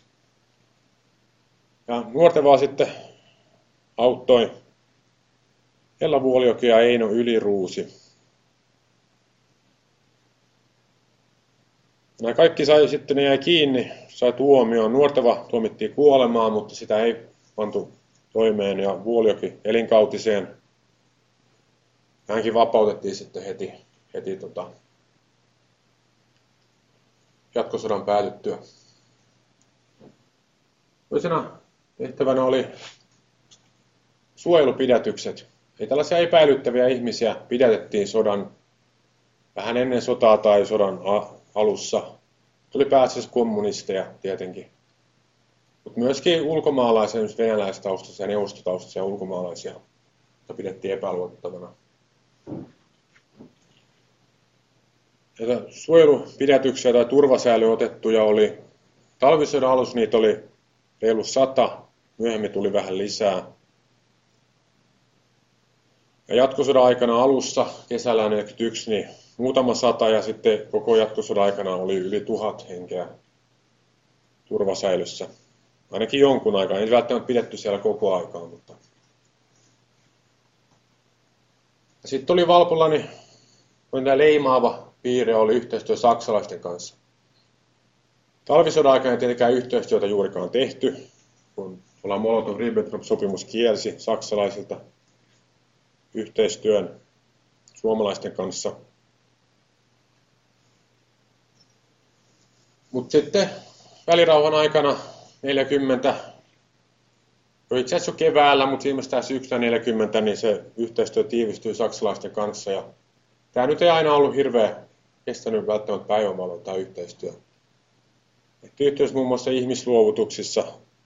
Ja Nuortevaa sitten auttoi Hella Vuolijoki ja Eino Yliruusi. Nämä kaikki sai sitten, ne jäi kiinni, sai tuomioon. Nuorteva tuomittiin kuolemaan, mutta sitä ei pantu toimeen, ja Vuolijoki elinkautiseen. Hänkin vapautettiin sitten heti, heti tota, jatkosodan päätyttyä. Toisena tehtävänä oli suojelupidätykset. Ei tällaisia epäilyttäviä ihmisiä pidätettiin sodan vähän ennen sotaa tai sodan alussa. Tuli pääasiassa kommunisteja tietenkin. Mutta myöskin ulkomaalaisia, venäläistaustaisia ja neuvostotaustaisia ulkomaalaisia, joita pidettiin epäluotettavana. Ja suojelupidätyksiä tai turvasäilyotettuja oli talvisodan alussa, niitä oli reilu sata, myöhemmin tuli vähän lisää. Ja jatkosodan aikana alussa, kesällä neljäkymmentäyksi, niin muutama sata, ja sitten koko jatkosodan aikana oli yli tuhat henkeä turvasäilössä. Ainakin jonkun aikaa, ei välttämättä pidetty siellä koko aikaa. Mutta... Sitten oli Valpolla, niin tämä leimaava piirre oli yhteistyö saksalaisten kanssa. Talvisodan aikana ei tietenkään yhteistyötä juurikaan tehty, kun Molotov-Ribbentrop-sopimus kielsi saksalaisilta yhteistyön suomalaisten kanssa. Mutta sitten välirauhan aikana neljäkymmentä, itse asiassa keväällä, mutta viimeistään syksyllä neljäkymmentä, niin se yhteistyö tiivistyi saksalaisten kanssa. Ja tämä nyt ei aina ollut hirveän kestänyt välttämättä päivänvalon tämä yhteistyö. Yhteistyössä muun muassa ihmisluovutuksissa.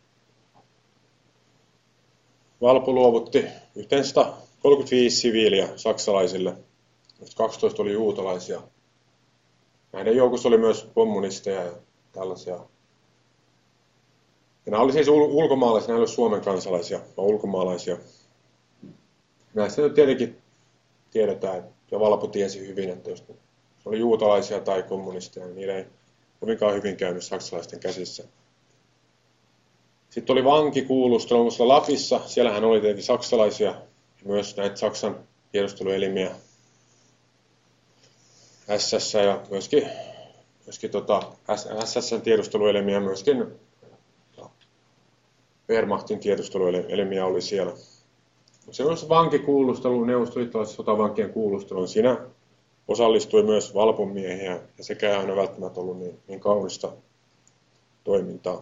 Valpo luovutti yhteensä kolmekymmentäviisi siviiliä saksalaisille, joista kaksitoista oli juutalaisia. Näiden joukossa oli myös kommunisteja ja tällaisia. Ja nämä oli siis ulkomaalaisia, nämä ei ole Suomen kansalaisia, vaan ulkomaalaisia. Näistä nyt tietenkin tiedetään, ja Valpo tiesi hyvin, että jos se oli juutalaisia tai kommunisteja, niin niillä ei kovinkaan hyvin käynyt saksalaisten käsissä. Sitten oli vankikuulustelu muun muassa Lapissa. Siellähän oli tietenkin saksalaisia ja myös näitä Saksan tiedusteluelimiä. S S ja myöskin, myöskin tota, S S:n tiedusteluelimiä, myöskin Wehrmachtin tiedusteluelimiä oli siellä. Mutta semmoisessa vankikuulusteluun, neuvostoliittolaisessa sotavankien kuulusteluun, siinä osallistui myös Valpon miehiä, ja sekään ei aina välttämättä ollut niin, niin kaunista. toimintaa.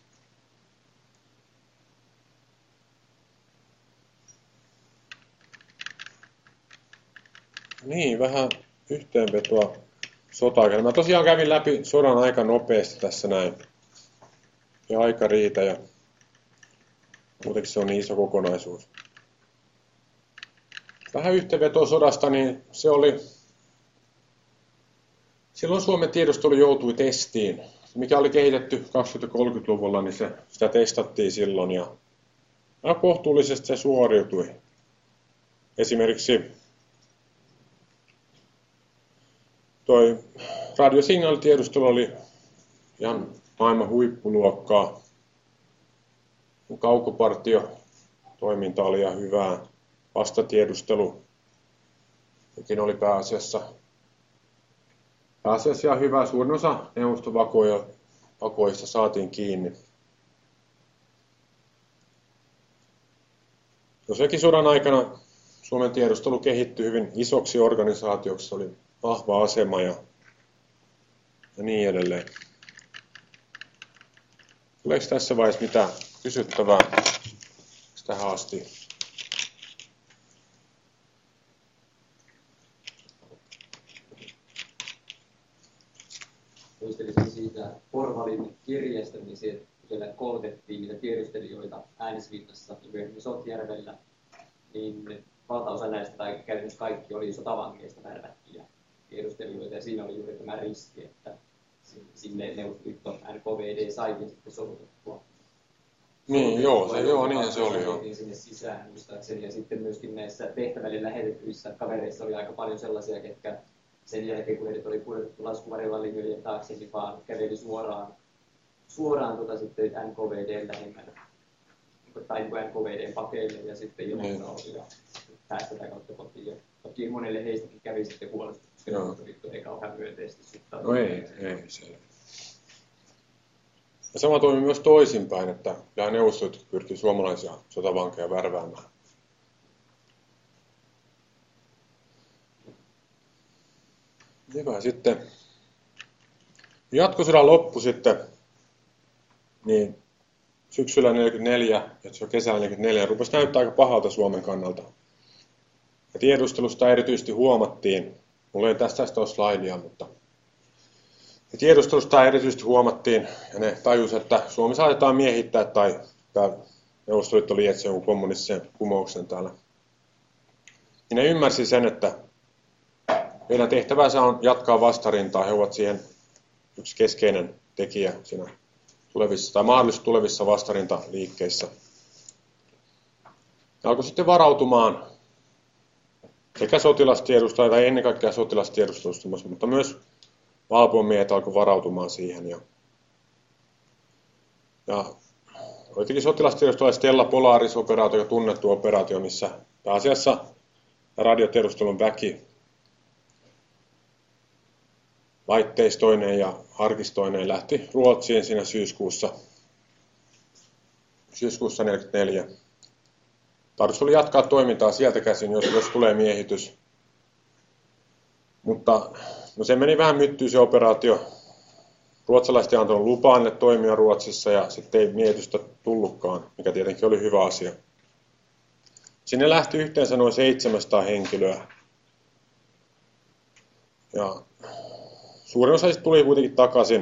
Niin, vähän yhteenvetoa sota-aikana. Mä tosiaan kävin läpi sodan aika nopeasti tässä näin. Ja aika riitä ja muutenkin se on niin iso kokonaisuus. Vähän yhteenvetoa sodasta, niin se oli... Silloin Suomen tiedustelu joutui testiin. Mikä oli kehitetty kaksikymmentä-kolmekymmentäluvulla, niin se, sitä testattiin silloin ja, ja kohtuullisesti se suoriutui. Esimerkiksi toi radiosignaalitiedustelu oli ihan maailman huippuluokkaa. Kaukopartio toiminta oli ihan hyvää. Vastatiedustelu sekin oli pääasiassa, pääasiassa ihan hyvää. Suurin osa neuvostovakoista saatiin kiinni. Tosiaankin sodan aikana Suomen tiedustelu kehittyi hyvin isoksi organisaatioksi. Se oli vahva asema ja, ja niin edelleen. Tuleeko tässä vaiheessa mitään kysyttävää tähän asti? Muistelisin siitä Porvalin kirjasta, niin siellä koulutettiin niitä tiedustelijoita Äänesvinnassa ja myöhemmin Sotjärvellä, niin valtaosa näistä tai käytännössä kaikki oli sotavankeista värvättyjä tiedustelijoita ja siinä oli juuri tämä riski, että sinne Neuvostoliitto N K V D saikin sitten solutettua. Niin, joo, se, joo, niin se oli joo. Sinne sisään muistaakseni ja sitten myöskin näissä tehtävälle lähetettyissä kavereissa oli aika paljon sellaisia, ketkä sen jälkeen, kun heidät oli pudotettu laskuvarjolla linjojen taakse, niin vaan käveli suoraan, suoraan tuota sitten N K V D:n lähemmän, tai N K V D:n pakeille ja sitten ilmoittautui ja pääsi tätä kautta kotiin. Ja toki monelle heistäkin kävi sitten huolestunut, koska Neuvostoliitto ei kauhean myönteisesti suhtautunut. No ei, ei selvä. Ja sama toimi myös toisinpäin, että Neuvostoliitto pyrkii suomalaisia sotavankeja värväämään. Hyvä. Sitten jatkosodan loppu sitten, niin syksyllä neljäkymmentäneljä ja se on kesällä neljäkymmentäneljä rupesi näyttää aika pahalta Suomen kannalta. Ja tiedustelusta erityisesti huomattiin, mulla ei tästä tästä ole slaidia, mutta ja tiedustelusta erityisesti huomattiin ja ne tajus, että Suomi saatetaan miehittää tai Neuvostoliitto lietsi jonkun kommunistisen kumouksen täällä. Ja ne ymmärsi sen, että heidän tehtävänsä on jatkaa vastarintaa. He ovat siihen yksi keskeinen tekijä siinä tulevissa, tai mahdollisesti tulevissa vastarintaliikkeissä. Ja alkoi sitten varautumaan sekä sotilastiedustelusta, tai ennen kaikkea sotilastiedustelusta, mutta myös valpomiehet alkoi varautumaan siihen. Ja, ja kuitenkin sotilastiedustelulla Stella Polaris-operaatio, tunnettu operaatio, missä pääasiassa radiotiedustelun väki laitteistoineen ja arkistoineen lähti Ruotsiin siinä syyskuussa, syyskuussa neljäkymmentäneljä. Tarkoitus oli jatkaa toimintaa sieltä käsin, jos, jos tulee miehitys. Mutta no se meni vähän myttyyn se operaatio. Ruotsalaiset ei antanut lupaa ne toimia Ruotsissa ja sitten ei miehitystä tullutkaan, mikä tietenkin oli hyvä asia. Sinne lähti yhteensä noin seitsemänsataa henkilöä. Ja suurin osa tuli kuitenkin takaisin.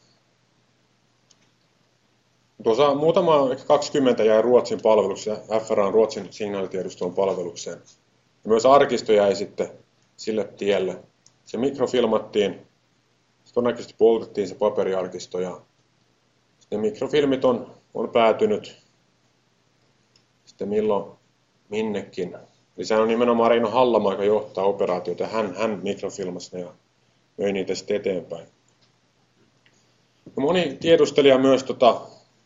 Tuossa muutama, ehkä kaksikymmentä jäi Ruotsin palvelukseen, F R A:n Ruotsin signaalitiedustelun palvelukseen. Ja myös arkisto jäi sitten sille tielle. Se mikrofilmattiin, se todennäköisesti poltettiin se paperiarkisto ja ne mikrofilmit on, on päätynyt sitten milloin minnekin. Eli sehän on nimenomaan Reino Hallama, joka johtaa operaatiota ja hän, hän mikrofilmasi ne ja möi niitä sitten eteenpäin. Ja moni tiedustelija myös tota,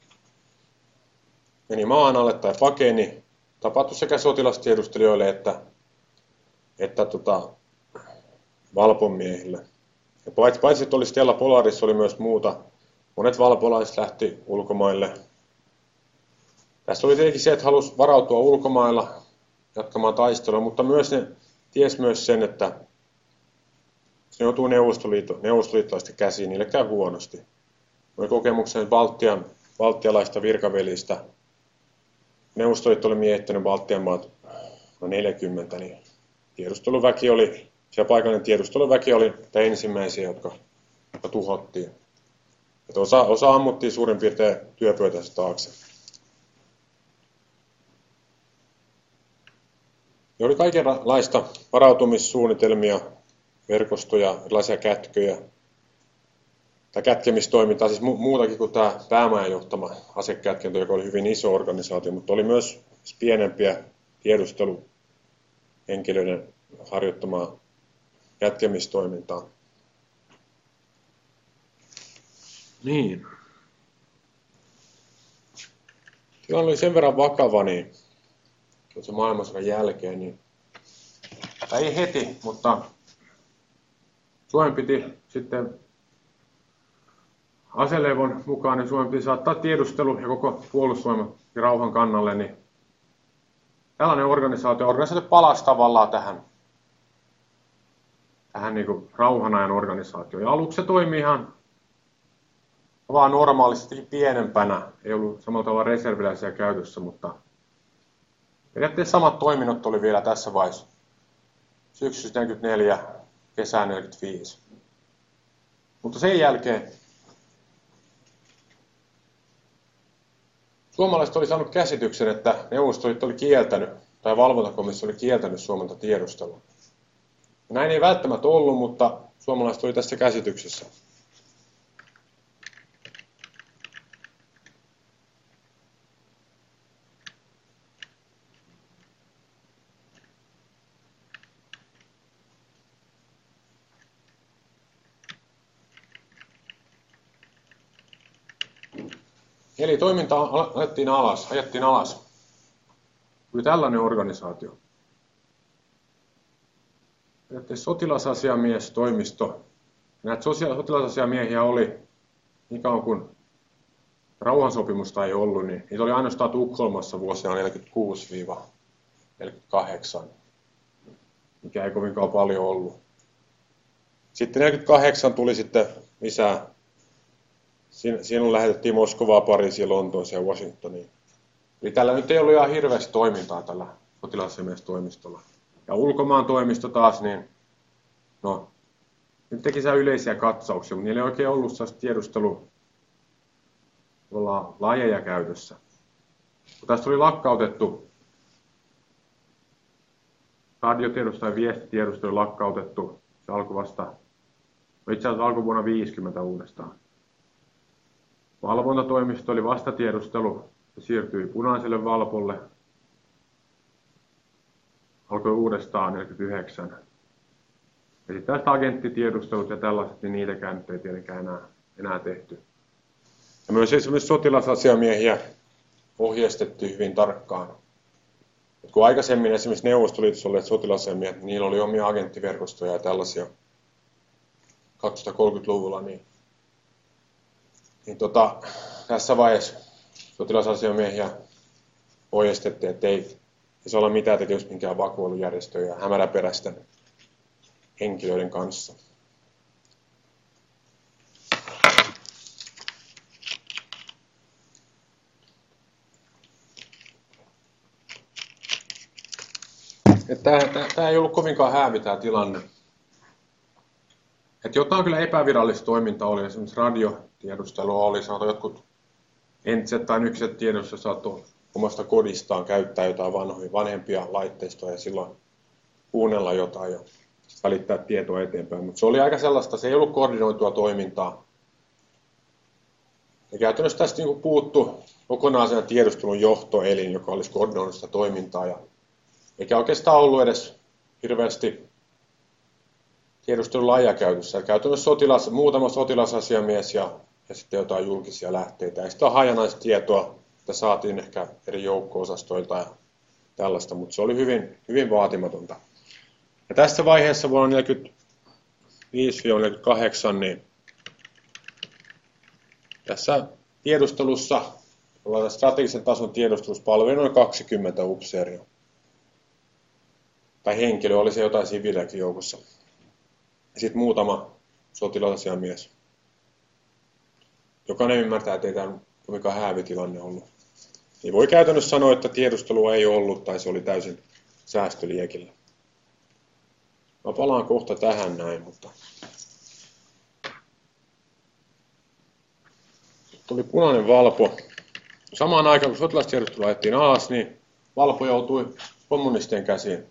meni maan alle tai pakeni. Tapahtui sekä sotilastiedustelijoille että, että tota, valpomiehille. Ja paitsi, paitsi että oli Stella Polaris, oli myös muuta. Monet valpolaiset lähti ulkomaille. Tässä oli tietenkin se, että halusi varautua ulkomailla jatkamaan taistelua, mutta myös ne ties myös sen, että se joutuu neuvostoliitto, neuvostoliittolaisten käsiin, niille käy huonosti. oli kokemuksen Baltian, baltialaista virkavelistä. Neuvostoliitto oli miehittänyt Baltian maat noin neljäkymmentä, niin tiedusteluväki oli, siellä paikallinen tiedusteluväki oli ensimmäisiä, jotka, jotka tuhottiin. Et osa, osa ammuttiin suurin piirtein työpöytänsä taakse. Ja oli kaikenlaista varautumissuunnitelmia, verkostoja, erilaisia kätköjä. Tämä kätkemistoiminta, siis mu- muutakin kuin tämä päämajan johtama asekätkentö, joka oli hyvin iso organisaatio, mutta oli myös pienempiä tiedusteluhenkilöiden harjoittamaa kätkemistoimintaa. Niin. Tilanne oli sen verran vakava, niin se maailmansodan jälkeen, niin, tai ei heti, mutta Suomen piti sitten aseleivon mukaan, niin Suomen piti saattaa tiedustelu ja koko puolustusvoimat rauhan kannalle, niin tällainen organisaatio, organisaatio palasi tavallaan tähän, tähän niin kuin rauhanajan organisaatioon. Ja aluksi se toimi ihan vaan normaalisti pienempänä, ei ollut samalla tavalla reserviläisiä käytössä, mutta periaatteessa samat toiminnot oli vielä tässä vaiheessa. Syksystä neljäkymmentäneljä, kesään neljäkymmentäviisi. Mutta sen jälkeen suomalaiset oli saanut käsityksen, että Neuvostoliitto oli kieltänyt, tai valvontakomissio oli kieltänyt Suomelta tiedustelua. Näin ei välttämättä ollut, mutta suomalaiset oli tässä käsityksessä. Eli toiminta ajettiin alas, ajettiin alas. Oli tällainen organisaatio. Sotilasasiamiestoimisto. Näitä sotilasasiamiehiä oli, niin kauan kuin rauhansopimusta ei ollut, niin niitä oli ainoastaan Tukholmassa vuosina neljäkymmentäkuusi neljäkymmentäkahdeksan, mikä ei kovinkaan paljon ollut. Sitten neljäkymmentäkahdeksan tuli sitten lisää. Siinä lähetettiin Moskovaa, Pariisiin, Lontooseen ja Washingtoniin. Eli tällä nyt ei ollut ihan hirveästi toimintaa tällä sotilasasiamiestoimistolla. Ja ulkomaan toimisto taas, niin no, nyt teki siellä yleisiä katsauksia, mutta niillä ei oikein ollut sellaista tiedustelu lajeja käytössä. Kun tästä oli lakkautettu, radiotiedustelu ja viestitiedustelu lakkautettu, se alkoi vasta, itse asiassa alkoi vuonna viisikymmentä uudestaan. Valvontatoimisto oli vastatiedustelu, se siirtyi punaiselle valpolle, alkoi uudestaan neljäkymmentäyhdeksän. Ja sitten tästä agenttitiedustelut ja tällaiset, niin niitäkään nyt ei tietenkään enää, enää tehty. Ja myös esimerkiksi sotilasasiamiehiä ohjeistettiin hyvin tarkkaan. Et kun aikaisemmin esimerkiksi Neuvostoliitossa olleet sotilasasiamiehet, niin niillä oli omia agenttiverkostoja ja tällaisia kaksituhattakolmekymmentäluvulla, niin Niin tota, tässä vaiheessa sotilasasiamiehiä ohjeistettiin, että ei, ei se ole mitään tekemistä minkään vakoilujärjestöjen ja hämäräperäisten henkilöiden kanssa. Tämä ei ollut kovinkaan häävi tämä tilanne. Et jotain kyllä epävirallista toimintaa oli, esimerkiksi radiotiedustelua oli, sanotaan jotkut entiset tai nykyiset tiedossa saattoi omasta kodistaan käyttää jotain vanhoja, vanhempia laitteistoja ja silloin kuunnella jotain ja välittää tietoa eteenpäin. Mutta se oli aika sellaista, se ei ollut koordinoitua toimintaa. Ja käytännössä tästä niin puuttu kokonaan sen tiedustelun johtoelin, joka olisi koordinoinut sitä toimintaa. Ja eikä oikeastaan ollut edes hirveästi tiedustelulajia käytössä. Käytännössä sotilas, muutama sotilasasiamies ja, ja sitten jotain julkisia lähteitä. Ja sitten on hajanaista tietoa, että saatiin ehkä eri joukko-osastoilta ja tällaista, mutta se oli hyvin, hyvin vaatimatonta. Ja tässä vaiheessa vuonna neljäkymmentäviisi neljäkymmentäkahdeksan, niin tässä tiedustelussa, strategisen tason tiedustelussa palveli noin kaksikymmentä upseeria. Tai henkilö, oli se jotain siviiliäkin joukossa. Ja sitten muutama sotilasasiamies. jokainen ymmärtää, että ei tämä kovinkaan häävitilanne ollut. Niin voi käytännössä sanoa, että tiedustelua ei ollut tai se oli täysin säästöliekillä. Mä palaan kohta tähän näin, mutta tuli punainen valpo. Samaan aikaan kun sotilastiedustelu ajettiin alas, niin valpo joutui kommunistien käsiin.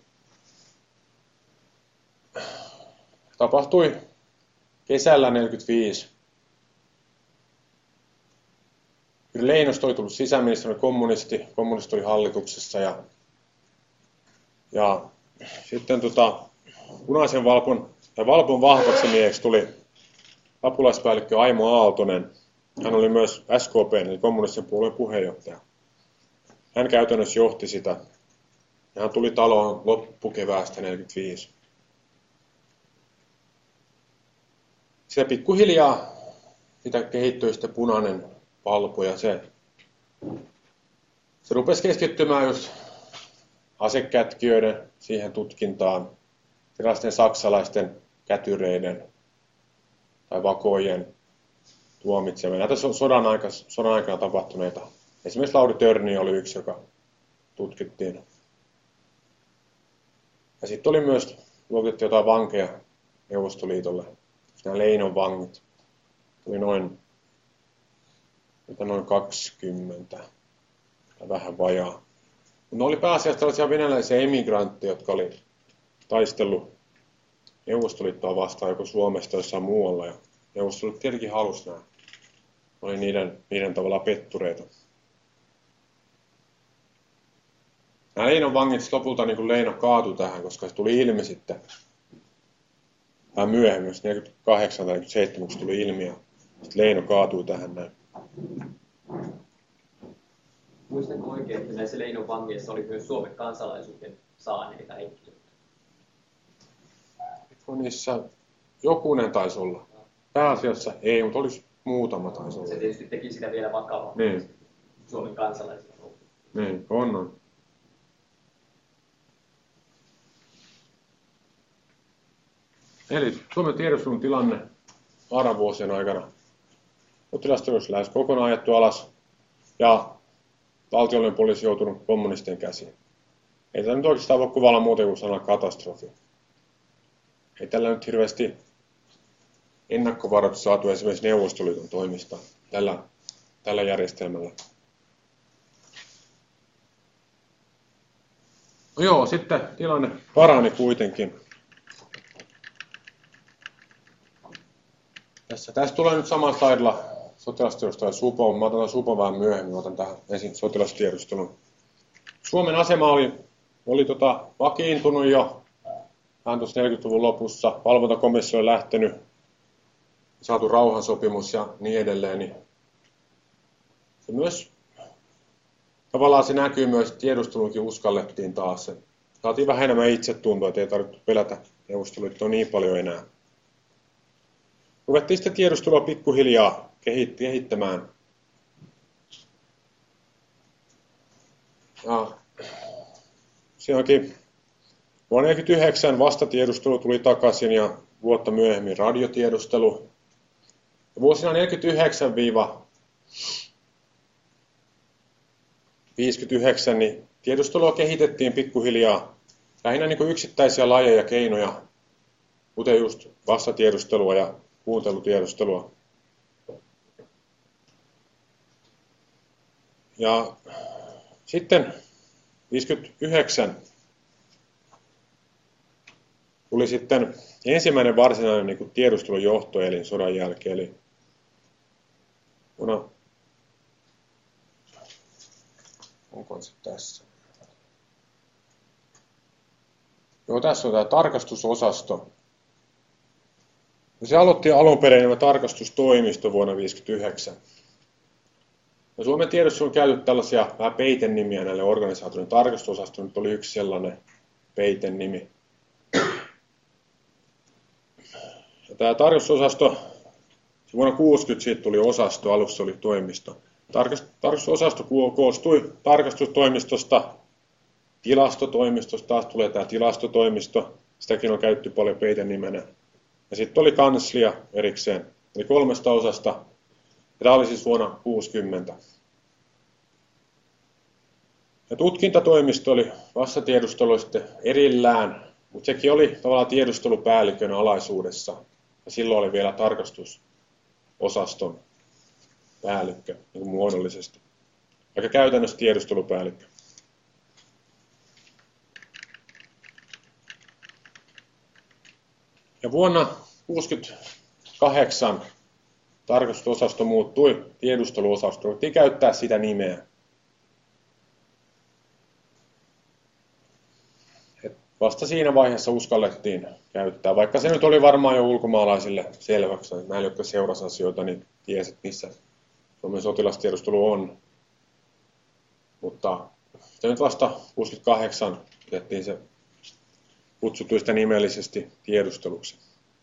Tapahtui kesällä neljäkymmentäviisi. Leinosta oli tullut sisäministeri, kommunisti, kommunisti oli hallituksessa ja, ja sitten tota, punaisen valpon, ja valpon vahvaksi mieheksi tuli apulaispäällikkö Aimo Aaltonen. Hän oli myös S K P, eli kommunistisen puolueen puheenjohtaja. Hän käytännössä johti sitä. Ja hän tuli taloon loppukeväästä neljäkymmentäviisi. Sitä pikkuhiljaa sitä kehittyi sitten punainen valpo ja se, se rupesi keskittymään just asekätkijöiden siihen tutkintaan, sellaisten saksalaisten kätyreiden tai vakojen tuomitseminen. Näitä sodan, aika, sodan aikana tapahtuneita. Esimerkiksi Lauri Törni oli yksi, joka tutkittiin. Ja sitten oli myös, luovutettiin jotain vankeja Neuvostoliitolle. Nämä Leinon vangit. Tuli noin, noin kaksikymmentä, tai vähän vajaa. Mutta ne oli pääasiassa tällaisia venäläisiä emigrantteja, jotka oli taistellut Neuvostoliittoa vastaan joko Suomesta tai jossain muualla. Ja Neuvostoliitto tietenkin halusi nämä. Oli niiden, niiden tavallaan pettureita. Nämä Leinon vangit lopulta niin kuin Leino kaatui tähän, koska se tuli ilmi sitten vähän myöhemmin, jos neljäkymmentäkahdeksan tai neljäkymmentäseitsemän, kun se tuli ilmi ja sitten Leino kaatui tähän näin. Muistatko oikein, että näissä Leinon vangeissa oli myös Suomen kansalaisuuden saaneita henkilöitä? Niissä jokunen taisi olla. Pääasiassa ei, mutta olisi muutama taisi olla. Se tietysti teki sitä vielä vakavaa. Niin. Suomen kansalaisilla. Niin, on on. Eli Suomen tiedustelun tilanne varavuosien aikana. Sotilastyö olisi lähes kokonaan ajettu alas ja valtiollinen poliisi joutunut kommunistien käsiin. Ei tällä nyt oikeastaan voi kuvailla muuta kuin sana katastrofi. Ei tällä nyt hirveästi ennakkovaroitus saatu esimerkiksi Neuvostoliiton toimista tällä, tällä järjestelmällä. No joo, sitten tilanne parani kuitenkin. Tässä, tässä tulee nyt samalla slaidilla sotilastiedustaja ja Supo. Mä otan Supon vähän myöhemmin, otan tähän esiin sotilastiedustelun. Suomen asema oli, oli tota, vakiintunut jo vähän tuossa neljäkymmentäluvun lopussa. Valvontakomissio on lähtenyt, saatu rauhansopimus ja niin edelleen. Niin se myös, tavallaan se näkyy myös, tiedustelunkin uskallettiin taas. Se, saatiin vähän enemmän itsetuntoa, että ei tarvitse pelätä Neuvostoliittoa niin paljon enää. Ruvettiin sitten tiedustelua pikkuhiljaa kehittämään. Ja se onkin vuonna tuhatyhdeksänsataaneljäkymmentäyhdeksän vastatiedustelu tuli takaisin ja vuotta myöhemmin radiotiedustelu. Ja vuosina neljäkymmentäyhdeksän viisikymmentäyhdeksän niin tiedustelua kehitettiin pikkuhiljaa. Lähinnä niin kuin yksittäisiä lajeja ja keinoja, kuten just vastatiedustelua ja kuuntelutiedustelua. Ja sitten viisikymmentäyhdeksän tuli sitten ensimmäinen varsinainen niin kuin tiedustelujohtoelin sodan jälkeen. Eli vuonna, onko se tässä? Joo, tässä on tämä tarkastusosasto. Se aloitti alun perin tämä tarkastustoimisto vuonna tuhatyhdeksänsataaviisikymmentäyhdeksän. Ja Suomen tiedossa on käyty tällaisia vähän peitennimiä näille organisaatioiden. Tarkastusosasto nyt oli yksi sellainen peitennimi. Ja tämä tarkastusosasto, vuonna tuhatyhdeksänsataakuusikymmentä siitä tuli osasto, alussa oli toimisto. Tarkastusosasto koostui tarkastustoimistosta, tilastotoimistosta, taas tulee tämä tilastotoimisto. Sitäkin on käytetty paljon peitenimenä. Ja sitten oli kanslia erikseen, eli kolmesta osasta. Tämä oli siis vuonna kuusikymmentä. Ja tutkintatoimisto oli vastatiedustelu sitten erillään, mutta sekin oli tavallaan tiedustelupäällikön alaisuudessa. Ja silloin oli vielä tarkastusosaston päällikkö niin kuin muodollisesti. Aika käytännössä tiedustelupäällikkö. Ja vuonna tuhatyhdeksänsataakuusikymmentäkahdeksan tarkastusosasto muuttui tiedusteluosasto. Voitiin käyttää sitä nimeä. Et vasta siinä vaiheessa uskallettiin käyttää, vaikka se nyt oli varmaan jo ulkomaalaisille selväksi. Näille, jotka seurasi asioita, niin tiesit, missä Suomen sotilastiedustelu on. Mutta se nyt vasta tuhatyhdeksänsataakuusikymmentäkahdeksan otettiin se kutsutuista nimellisesti tiedusteluksi.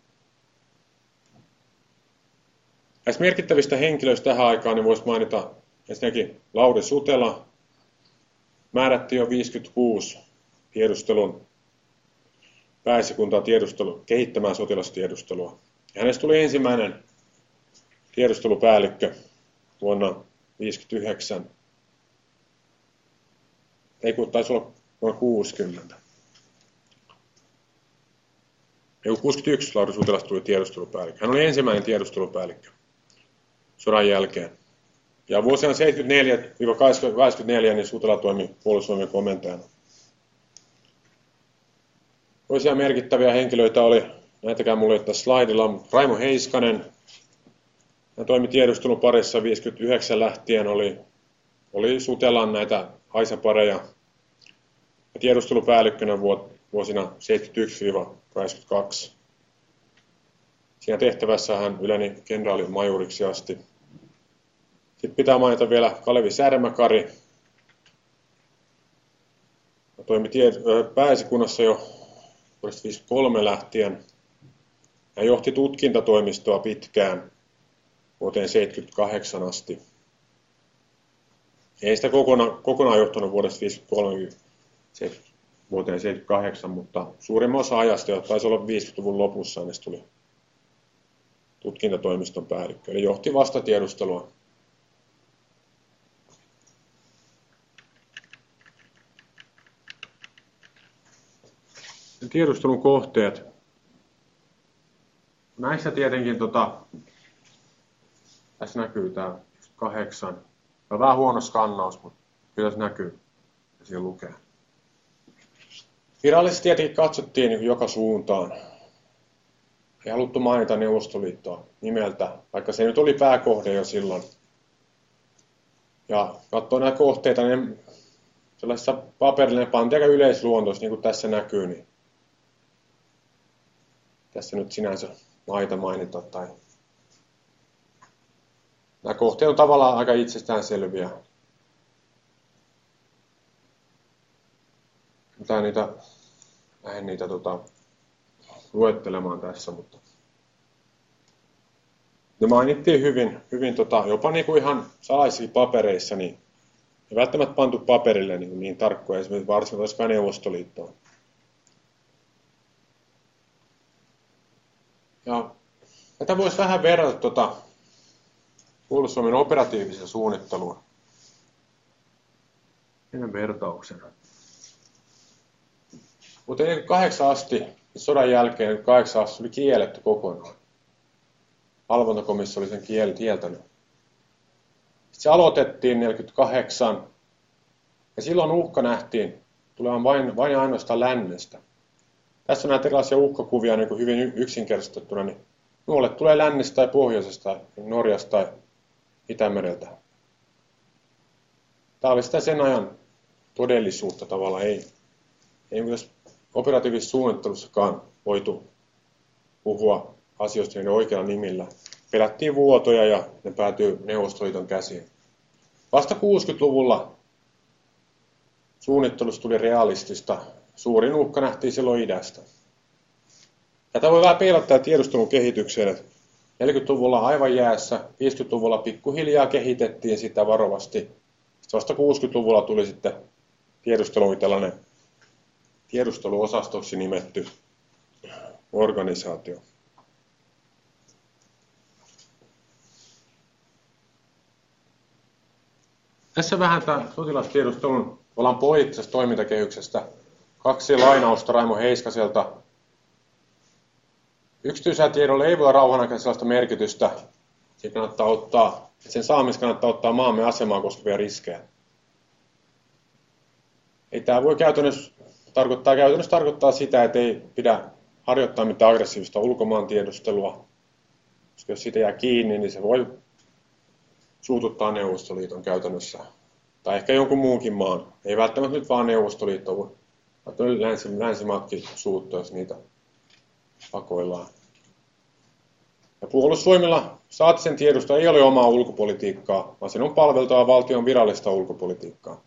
Näistä merkittävistä henkilöistä tähän aikaan niin voisi mainita ensinnäkin Lauri Sutela. Määrättiin jo viisikymmentäkuusi tiedustelun pääesikuntaa tiedustelu, kehittämään sotilastiedustelua. Ja hänestä tuli ensimmäinen tiedustelupäällikkö vuonna viisikymmentäyhdeksän. Ei kun taisi olla vuonna kuusikymmentä. Ei kun kuusikymmentäyksi Lauri Sutelasta tuli tiedustelupäällikkö. Hän oli ensimmäinen tiedustelupäällikkö sodan jälkeen. Ja vuosina seitsemänkymmentäneljä kahdeksankymmentäneljä niin Sutela toimi puolustusvoimien komentajana. Toisia merkittäviä henkilöitä oli, näitäkään mulla ei ole tässä slaidilla, Raimo Heiskanen. Hän toimi tiedustelun parissa viisikymmentäyhdeksän lähtien, oli, oli Sutelan näitä aisapareja. Ja tiedustelupäällikkönä vuosina seitsemänkymmentäyksi kahdeksankymmentäkaksi. Siinä tehtävässä hän yleni kenraalimajuriksi asti. Sitten pitää mainita vielä Kalevi Särmäkari. Hän toimi pääesikunnassa jo vuodesta viisikymmentäkolme lähtien. Hän johti tutkintatoimistoa pitkään vuoteen seitsemänkymmentäkahdeksan asti. Ei sitä kokonaan, kokonaan johtanut vuodesta viisikymmentäkolme vuoteen seitsemänkymmentäkahdeksan, mutta suurimman osa ajasta, jo taisi olla viidenkymmenenluvun lopussa, hänestä tuli tutkintatoimiston päällikkö, eli johti vastatiedustelua. Tiedustelun kohteet. Näissä tietenkin, tota, tässä näkyy tämä kahdeksan. Tämä on vähän huono skannaus, mutta kyllä se näkyy, ja siinä lukee. Virallisesti tietenkin katsottiin joka suuntaan. Ei haluttu mainita Neuvostoliittoa nimeltä, vaikka se nyt oli pääkohde jo silloin. Ja katsoo näitä kohteita, niin sellaisessa paperilla ne pantiin aika yleisluontoista, niin kuin tässä näkyy. Niin tässä nyt sinänsä maita mainita. Tai nämä kohteet on tavallaan aika itsestäänselviä. Mitä niitä, lähden niitä tota, luettelemaan tässä, mutta ne mainittiin hyvin, hyvin tota, jopa niinku ihan salaisissa papereissa, niin ei välttämättä pantu paperille niin, niin tarkkoja, esimerkiksi varsinkin Neuvostoliittoon. Ja tätä voisi vähän verrata tota, Puolustusvoimien operatiivisen suunnittelua. Ennen vertauksena. Mutta ennen kahdeksan asti, sodan jälkeen kahdeksan asti oli kielletty kokonaan. Valvontakomissio oli sen kiel, kieltänyt. Sitten se aloitettiin neljäkymmentäkahdeksan, ja silloin uhka nähtiin tulevan vain, vain ja ainoastaan lännestä. Tässä on näitä erilaisia uhkakuvia niin kuin hyvin yksinkertaistettuna, niin nuolet tulee lännestä tai pohjoisesta, Norjasta tai Itämereltä. Tämä oli sitä sen ajan todellisuutta tavallaan, ei, ei myös operatiivisessa suunnittelussakaan voitu puhua asioista niiden oikealla nimillä. Pelättiin vuotoja ja ne päätyy Neuvostoliiton käsiin. Vasta kuusikymmentäluvulla suunnittelusta tuli realistista. Suurin uhka nähtiin silloin idästä. Tätä voi vähän peilottaa tiedustelun kehitykseen, että neljäkymmentäluvulla aivan jäässä, viisikymmentäluvulla pikkuhiljaa kehitettiin sitä varovasti. Sitten vasta kuusikymmentäluvulla tuli sitten tiedusteluun tällainen tiedusteluosastoksi nimetty organisaatio. Tässä vähän tämä sotilastiedustelun ollaan poliittisesta toimintakehyksestä. Kaksi lainausta Raimo Heiskaselta. Yksityisellä tiedolla ei voi rauhan aikana sellaista merkitystä, sen, kannattaa ottaa, sen saamista kannattaa ottaa maamme asemaa koskevia riskejä. Ei tämä voi käytännössä tarkoittaa, käytännössä tarkoittaa sitä, että ei pidä harjoittaa mitään aggressiivista ulkomaantiedustelua, koska jos siitä jää kiinni, niin se voi suututtaa Neuvostoliiton käytännössä. Tai ehkä jonkun muunkin maan. Ei välttämättä nyt vaan Neuvostoliitto, mutta länsi, länsimaatkin suuttuu, jos niitä pakoillaan. Ja Puolustusvoimilla saatisen tiedosta ei ole omaa ulkopolitiikkaa, vaan sen on palveltava valtion virallista ulkopolitiikkaa.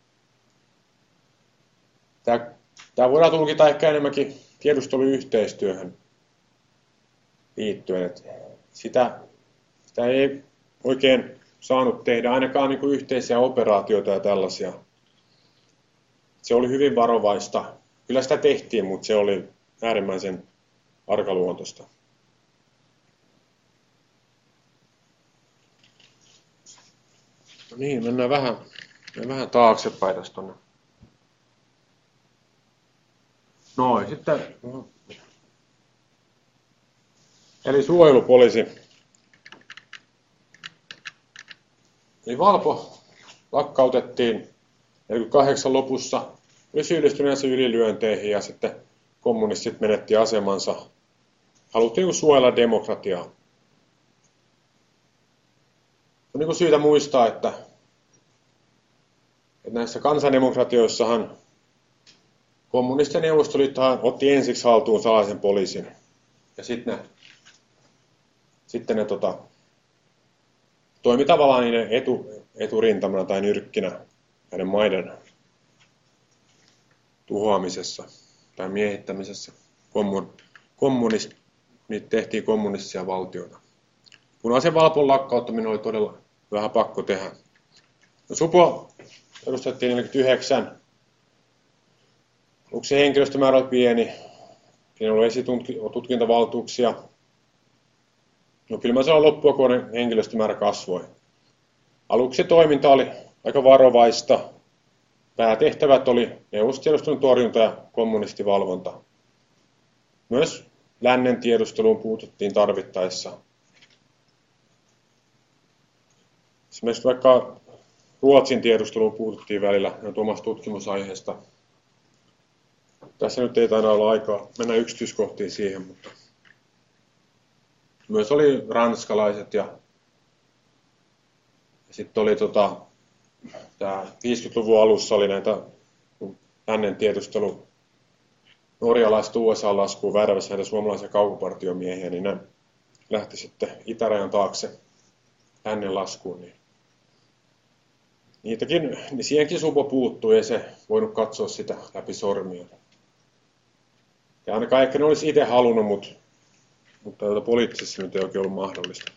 Tämä, tämä voidaan tulkita ehkä enemmänkin tiedusteluyhteistyöhön liittyen. Että sitä, sitä ei oikein saanut tehdä ainakaan niin kuin yhteisiä operaatioita ja tällaisia. Se oli hyvin varovaista. Kyllä sitä tehtiin, mutta se oli äärimmäisen arkaluontoista. No niin, mennään vähän, mennään vähän taaksepäin tästä tonne. Noin, sitten. Eli suojelupoliisi. Eli Valpo lakkautettiin neljäkymmentäkahdeksan lopussa. Oli syyllistyneensä ylilyönteihin ja sitten kommunistit menetti asemansa. Haluttiin suojella demokratiaa. On niin syytä muistaa, että, että näissä kansandemokratioissahan kommunisti- ja Neuvostoliittohan otti ensiksi haltuun salaisen poliisin. Ja sitten ne, sitten ne tota, toimi tavallaan niiden etu, eturintamana tai nyrkkinä näiden maiden tuhoamisessa tai miehittämisessä. Kommun, kommunist, niitä tehtiin kommunistisia valtioita. Punaisen Valpon lakkauttaminen oli todella vähän pakko tehdä. No, Supo perustettiin neljäkymmentäyhdeksän. Aluksi henkilöstömäärä oli pieni. Siinä oli esitutkintavaltuuksia. No, kyllä se on loppua, kun henkilöstömäärä kasvoi. Aluksi toiminta oli aika varovaista. Päätehtävät oli neuvostotiedustelun torjunta ja kommunistivalvonta. Myös lännen tiedusteluun puututtiin tarvittaessa. Esimerkiksi vaikka Ruotsin tiedusteluun puututtiin välillä omasta tutkimusaiheesta. Tässä nyt ei taida olla aikaa mennä yksityiskohtiin siihen, mutta myös oli ranskalaiset ja, ja sitten oli tota, tämä viisikymmentäluvun alussa oli näitä lännen tiedustelu norjalaiset U S A-laskuun värvässä näitä suomalaisia kaukopartiomiehiä, niin ne lähti sitten itärajan taakse lännen laskuun. Niin niitäkin, niin siihenkin Supo puuttui, ei se voinut katsoa sitä läpi sormia. Ja ainakaan ehkä ne olisi itse halunnut, mutta, mutta tuota poliittisesti nyt ei oikein ollut mahdollista.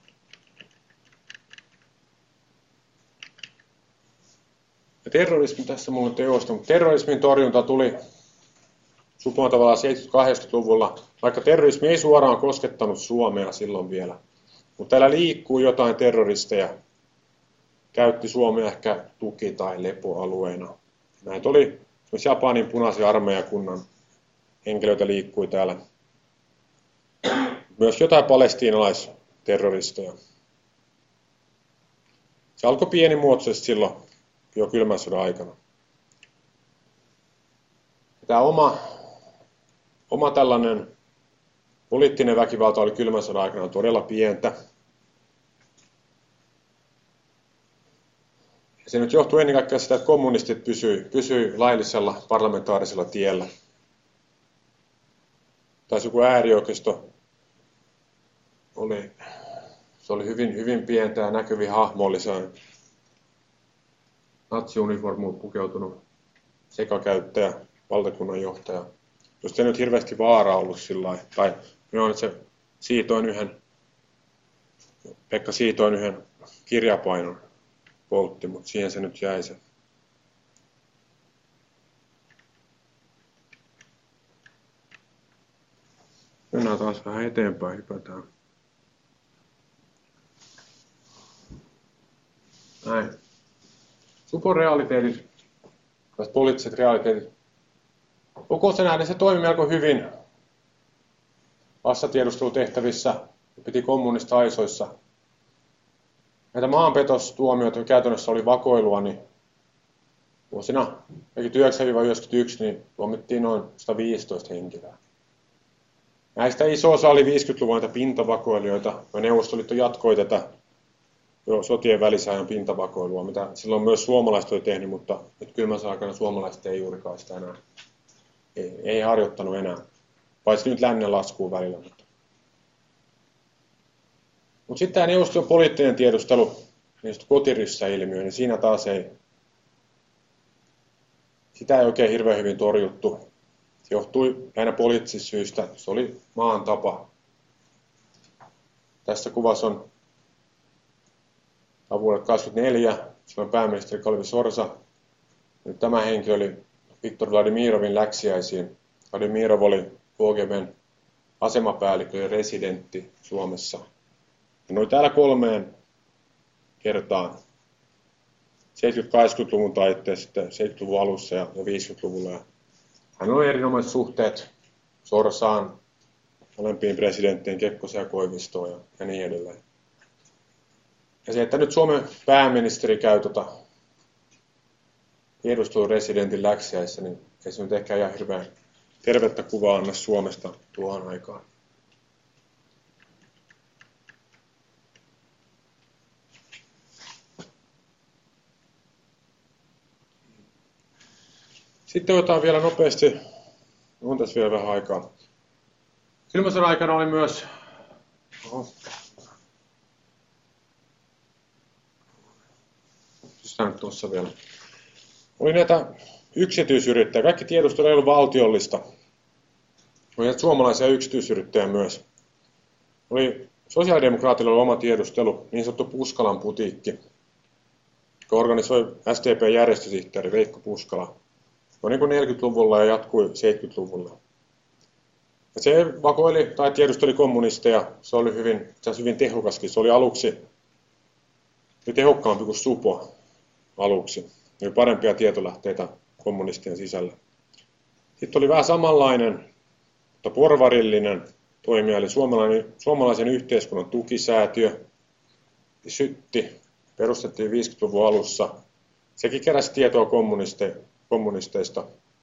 Ja terrorismi tässä mulla on teosta, mutta terrorismin torjunta tuli Supon tavallaan seitsemänkymmentä-kahdeksankymmentäluvulla, vaikka terrorismi ei suoraan koskettanut Suomea silloin vielä. Mutta täällä liikkuu jotain terroristeja, käytti Suomea ehkä tuki- tai lepoalueena. Näitä oli myös Japanin punaisen armeijakunnan henkilöitä liikkui täällä. Myös jotain palestiinalaisterroristeja. Se alkoi pienimuotoisesti silloin jo kylmän sodan aikana. Tämä oma, oma tällainen poliittinen väkivalta oli kylmän sodan aikana todella pientä. Ja se nyt johtuu ennen kaikkea sitä, että kommunistit pysyivät pysyi laillisella parlamentaarisella tiellä. Tai joku äärioikeisto oli, se oli hyvin, hyvin pientä ja näkyviä hahmollisaan natsiuniformuun pukeutunut sekakäyttäjä, valtakunnan johtaja. Jos ei nyt hirveästi vaaraa ollut sillä lailla, tai minä se siitoin yhden, Pekka siitoin yhden kirjapainon poltti, mutta siihen se nyt jäi se. Mennään taas vähän eteenpäin, hypätään. Näin. Supon realiteetit, tai poliittiset realiteetit, kokoisen nähden se toimi melko hyvin vassatiedustelutehtävissä ja piti kommunista aisoissa. Näitä maanpetostuomioita käytännössä oli vakoilua, niin vuosina yhdeksänkymmentäyhdeksän yhdeksänkymmentäyksi niin tuomittiin noin sata viisitoista henkilöä. Näistä iso osa oli viisikymmentäluvun näitä pintavakoilijoita, ja Neuvostoliitto jatkoi tätä jo sotien välisajan pintavakoilua, mitä silloin myös suomalaiset oli tehnyt, mutta nyt kylmän sodan aikana suomalaiset ei juurikaan sitä enää, ei, ei harjoittanut enää, paitsi nyt lännen laskuun välillä. Mutta Mut sitten tämä Neuvostoliiton poliittinen tiedustelu, niin kotiryssäilmiö, niin siinä taas ei, sitä ei oikein hirveän hyvin torjuttu. Se johtui lähinnä poliittisista syistä, se oli maan tapa. Tässä kuvassa on vuodelta kaksikymmentäneljä, Suomen pääministeri Kalevi Sorsa. Nyt tämä henkilö oli Viktor Vladimirovin läksiäisiin. Vladimirov oli K G B:n asemapäällikkö ja residentti Suomessa. Hän oli täällä kolmeen kertaan seitsemänkymmentä-kahdeksankymmentäluvun taitteessa, sitten seitsemänkymmentäluvun alussa ja viisikymmentäluvulla. Hän oli erinomaiset suhteet Sorsaan, molempiin presidentteihin, Kekkoseen ja Koivistoon ja, ja niin edelleen. Ja se, että nyt Suomen pääministeri käy tota tiedusteluresidentin läksiäissä, niin ei se nyt ehkä ihan hirveän tervettä kuvaa anna Suomesta tuohon aikaan. Sitten otetaan vielä nopeasti, on tässä vielä vähän aikaa. Kylmän sodan aikana oli myös, oho, pystään tuossa vielä, oli näitä yksityisyrittäjiä, kaikki tiedustelu ei ollut valtiollista. Oli näitä suomalaisia yksityisyrittäjiä myös. Oli sosiaalidemokraatilla oli oma tiedustelu, niin sanottu Puskalan putiikki, joka organisoi S D P-järjestösihteeri Veikko Puskala. No niin kuin neljäkymmentäluvulla ja jatkui seitsemänkymmentäluvulla. Ja se vakoili tai tiedusteli kommunisteja, se oli hyvin, hyvin tehokaskin. Se oli aluksi oli tehokkaampi kuin Supo aluksi. Oli parempia tietolähteitä kommunistien sisällä. Sitten oli vähän samanlainen, mutta porvarillinen toimija, eli suomalainen, suomalaisen yhteiskunnan tukisäätiö. Sytti perustettiin viisikymmentäluvun alussa. Sekin keräsi tietoa kommunisteista. kommunisteista.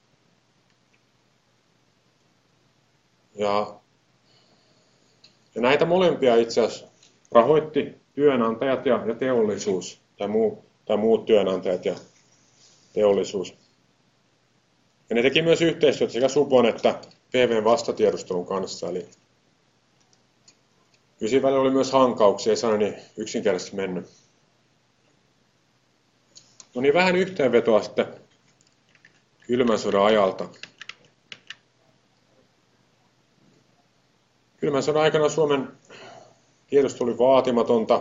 Ja, ja näitä molempia itse asiassa rahoitti työnantajat ja, ja teollisuus, tai, muu, tai muut työnantajat ja teollisuus. Ja ne teki myös yhteistyötä sekä Supon että P V:n vastatiedustelun kanssa, eli kysin välillä oli myös hankauksia, ei saada niin yksinkertaisesti mennyt. No niin, vähän yhteenvetoa sitten kylmän sodan ajalta. Kylmän sodan aikana Suomen tiedustelu oli vaatimatonta,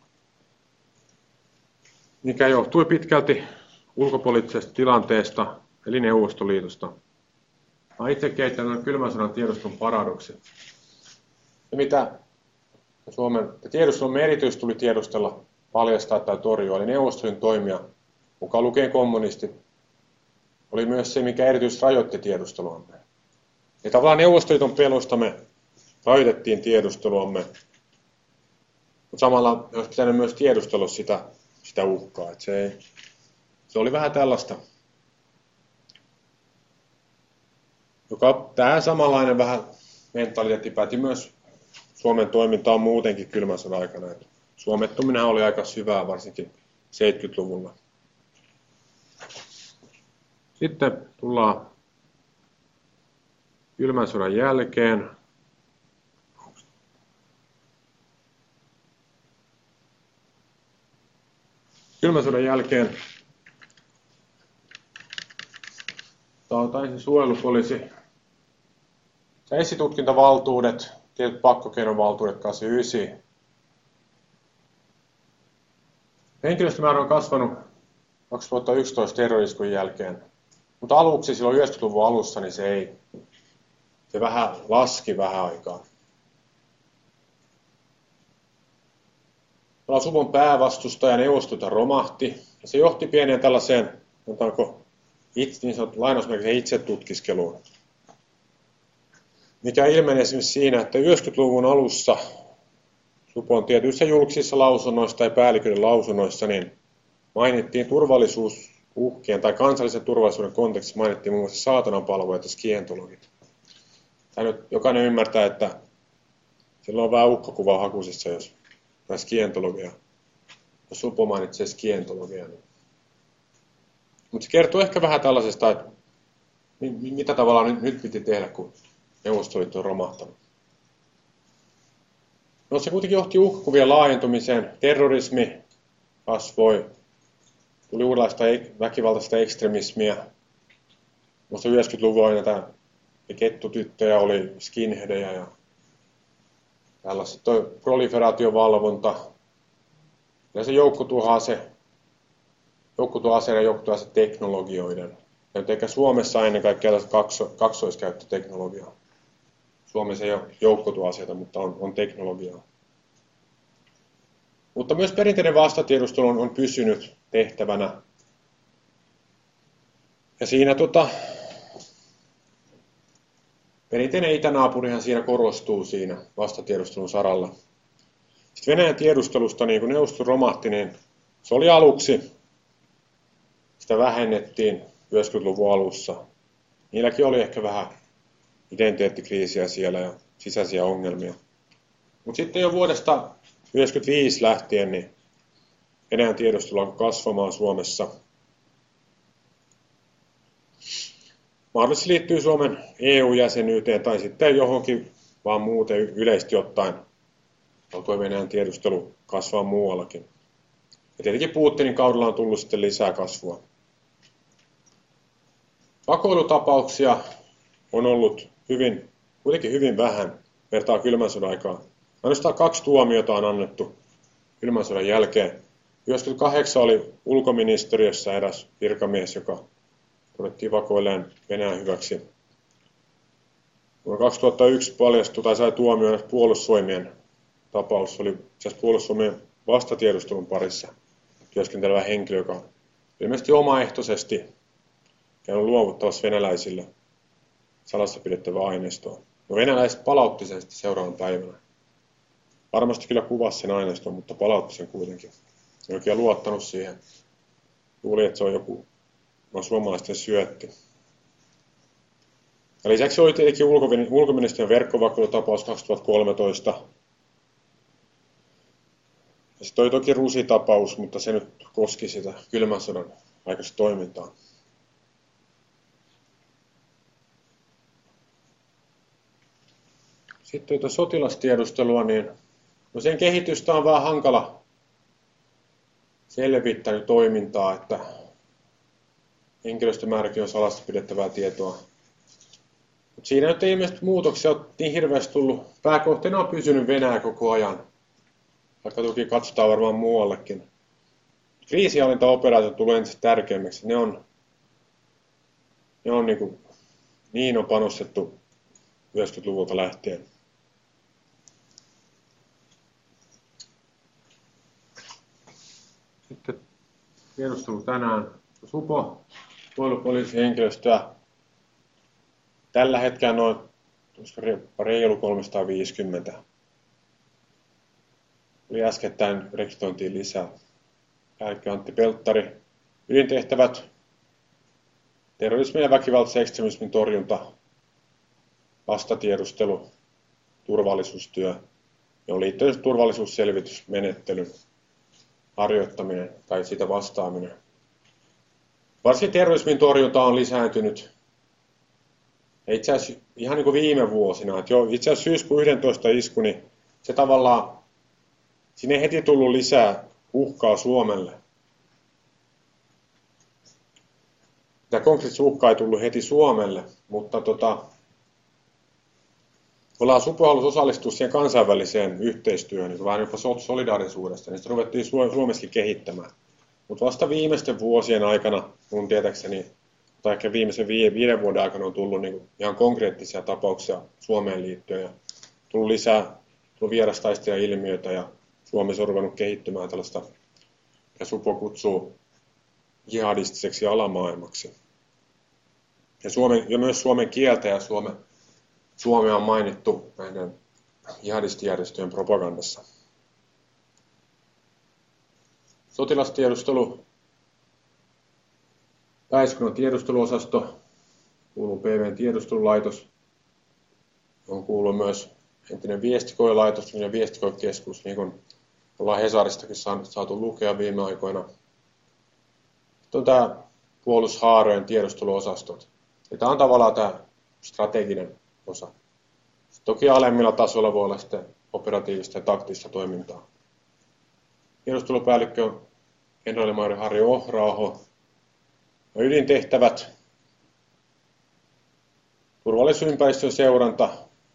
mikä johtui pitkälti ulkopoliittisesta tilanteesta, eli Neuvostoliitosta. Mä itse kehittänyt kylmän sodan tiedustelun paradoksi. Ja mitä Suomen tiedustelun erityisesti tuli tiedustella, paljastaa tai torjua, eli Neuvostoliiton toimia, mukaan lukien kommunistit, oli myös se, mikä erityisesti rajoitti tiedusteluamme. Ja tavallaan Neuvostoliiton pelosta me rajoitettiin tiedusteluamme, mutta samalla olisi pitänyt myös tiedustella sitä, sitä uhkaa. Että se, ei, se oli vähän tällaista, joka tämä samanlainen vähän mentaliteetti päätti myös Suomen toimintaan muutenkin kylmän sodan aikana. Että suomettuminen oli aika syvää, varsinkin seitsemänkymmentäluvulla. Sitten tullaan kylmän sodan jälkeen. Kylmän sodan jälkeen taisi suojelupoliisi ja esitutkintavaltuudet, tietyt pakkokeinovaltuudet kahdeksankymmentäyhdeksän. Henkilöstömäärä on kasvanut kaksituhattayksitoista terroriskun jälkeen. Mutta aluksi, silloin yhdeksänkymmentäluvun alussa, niin se, ei, se vähän laski vähän aikaa. Supon päävastustaja neuvostota romahti, ja se johti pieneen tällaiseen, sanotaanko, itse, niin sanottu lainausmerkeissä itsetutkiskeluun, mikä ilmenee esimerkiksi siinä, että yhdeksänkymmentäluvun alussa Supon tietyissä julkisissa lausunnoissa tai päälliköiden lausunnoissa niin mainittiin turvallisuusuhkien tai kansallisen turvallisuuden kontekstissa mainittiin muun muassa saatananpalvojat ja skientologit. Tai nyt jokainen ymmärtää, että silloin on vähän uhkakuvaa hakusissa, jos tai skientologia. Jos Supo mainitsee skientologia. Niin. Mutta se kertoo ehkä vähän tällaisesta, että mitä tavallaan nyt, nyt piti tehdä, kun Neuvostoliitto on romahtanut. No se kuitenkin johti uhkakuvien laajentumiseen. Terrorismi kasvoi, tuli uudenlaista väkivaltaista ekstremismiä. Muista yhdeksänkymmentäluvulla oli näitä kettutyttöjä, oli skinheadejä ja tällaiset. Toi proliferaatiovalvonta ja se joukkotuhoase, joukkotuhoaseiden ja joukkotuhoaseteknologioiden. Ja eikä Suomessa ennen kaikkea kakso, kaksoiskäyttöteknologiaa. Suomessa ei ole joukkotuhoaseita, mutta on, on teknologiaa. Mutta myös perinteinen vastatiedustelu on, on pysynyt tehtävänä. Ja siinä tota, perinteinen itänaapurihan siinä korostuu siinä vastatiedustelun saralla. Sitten Venäjän tiedustelusta, niin kun Neuvostoliitto romahti, niin se oli aluksi, sitä vähennettiin yhdeksänkymmentäluvun alussa. Niilläkin oli ehkä vähän identiteettikriisiä siellä ja sisäisiä ongelmia. Mutta sitten jo vuodesta yhdeksänkymmentäviisi lähtien niin Venäjän tiedustelu alkoi kasvamaan Suomessa. Mahdollisesti liittyy Suomen E U-jäsenyyteen tai sitten johonkin vaan muuten yleisesti ottaen alkoi Venäjän tiedustelu kasvaa muuallakin. Ja tietenkin Putinin kaudella on tullut sitten lisää kasvua. Vakoilutapauksia on ollut hyvin, kuitenkin hyvin vähän vertaa kylmän sodan aikaan. Ainoastaan kaksi tuomiota on annettu kylmän sodan jälkeen. yhdeksänkymmentäkahdeksan oli ulkoministeriössä eräs virkamies, joka todettiin vakoilleen Venäjän hyväksi. Vuonna kaksituhattayksi paljastui tai sai tuomioon Puolustusvoimien tapaus. Se oli itse Puolustusvoimien vastatiedustelun parissa työskentelevä henkilö, joka ilmeisesti omaehtoisesti käynyt luovuttamassa venäläisille salassa pidettävää aineistoa. No venäläiset palautti sen sitten seuraavan päivänä. Varmasti kyllä kuvasi sen aineiston, mutta palautti sen kuitenkin. Ei oikein luottanut siihen. Luuli, että se on joku no, suomalaisten syötti. Ja lisäksi oli tietenkin ulkoministeriön verkkovakoilutapaus kaksituhattakolmetoista. Ja sitten oli toki Rusi-tapaus, mutta se nyt koski sitä kylmän sodan aikaista toimintaa. Sitten tuota sotilastiedustelua, niin no sen kehitystä on vähän hankala selvittää toimintaa, että henkilöstömääräkin on salassa pidettävää tietoa. Mutta siinä nyt ei ilmeisesti muutoksia ole niin hirveästi tullut. Pääkohteena on pysynyt Venäjä koko ajan, vaikka toki katsotaan varmaan muuallekin. Kriisinhallintaoperaatiot tulee entistä tärkeämmiksi. Ne on, ne on niin, kuin, niin on panostettu yhdeksänkymmentäluvulta lähtien. Sitten tiedustelu tänään. Supo, suojelupoliisihenkilöstöä. Tällä hetkellä noin reilu kolmesataaviisikymmentä. Oli äskettäin rekrytointiin lisää. Päällikkö Antti Pelttari. Ydintehtävät, terrorismin ja väkivaltaisen ekstremismin torjunta, vastatiedustelu, turvallisuustyö, johon liittyy turvallisuusselvitysmenettelyn harjoittaminen tai siitä vastaaminen. Varsinkin terrorismin torjunta on lisääntynyt. Ja itse asiassa ihan niin kuin viime vuosina. Että jo itse asiassa syyskuun yhdentoista isku, niin se tavallaan, siinä ei heti tullut lisää uhkaa Suomelle. Tämä konkreettista uhkaa ei tullut heti Suomelle, mutta tota, ollaan Supo halusi osallistua siihen kansainväliseen yhteistyöhön, niin vähän jopa solidaarisuudesta, niin sitä ruvettiin Suomessakin kehittämään. Mutta vasta viimeisten vuosien aikana, mun tietääkseni, tai ehkä viimeisen viiden vuoden aikana on tullut niin ihan konkreettisia tapauksia Suomeen liittyen ja tullut lisää tullut vierastaistelijailmiöitä ja Suomessa on ruvennut kehittymään tällaista, ja Supo kutsuu jihadistiseksi alamaailmaksi. Ja, Suomen, ja myös suomen kieltä ja Suome, Suomea on mainittu näiden jihadistijärjestöjen propagandassa. Sotilastiedustelu, Pääeskunnan tiedusteluosasto, kuuluu P V:n tiedustelulaitos, johon kuuluu myös entinen viestikoelaitos ja viestikoekeskus, niin kuin ollaan Hesaristakin saatu lukea viime aikoina. Sitten on tämä puolustushaarojen tiedusteluosastot. Ja tämä on tavallaan tämä strateginen osa. Toki alemmilla tasoilla voi olla sitten operatiivista ja taktista toimintaa. Tiedustelupäällikkö on kenraalimaari Harri Ohra-aho. Ja ydintehtävät, turvallisuusympäristön seuranta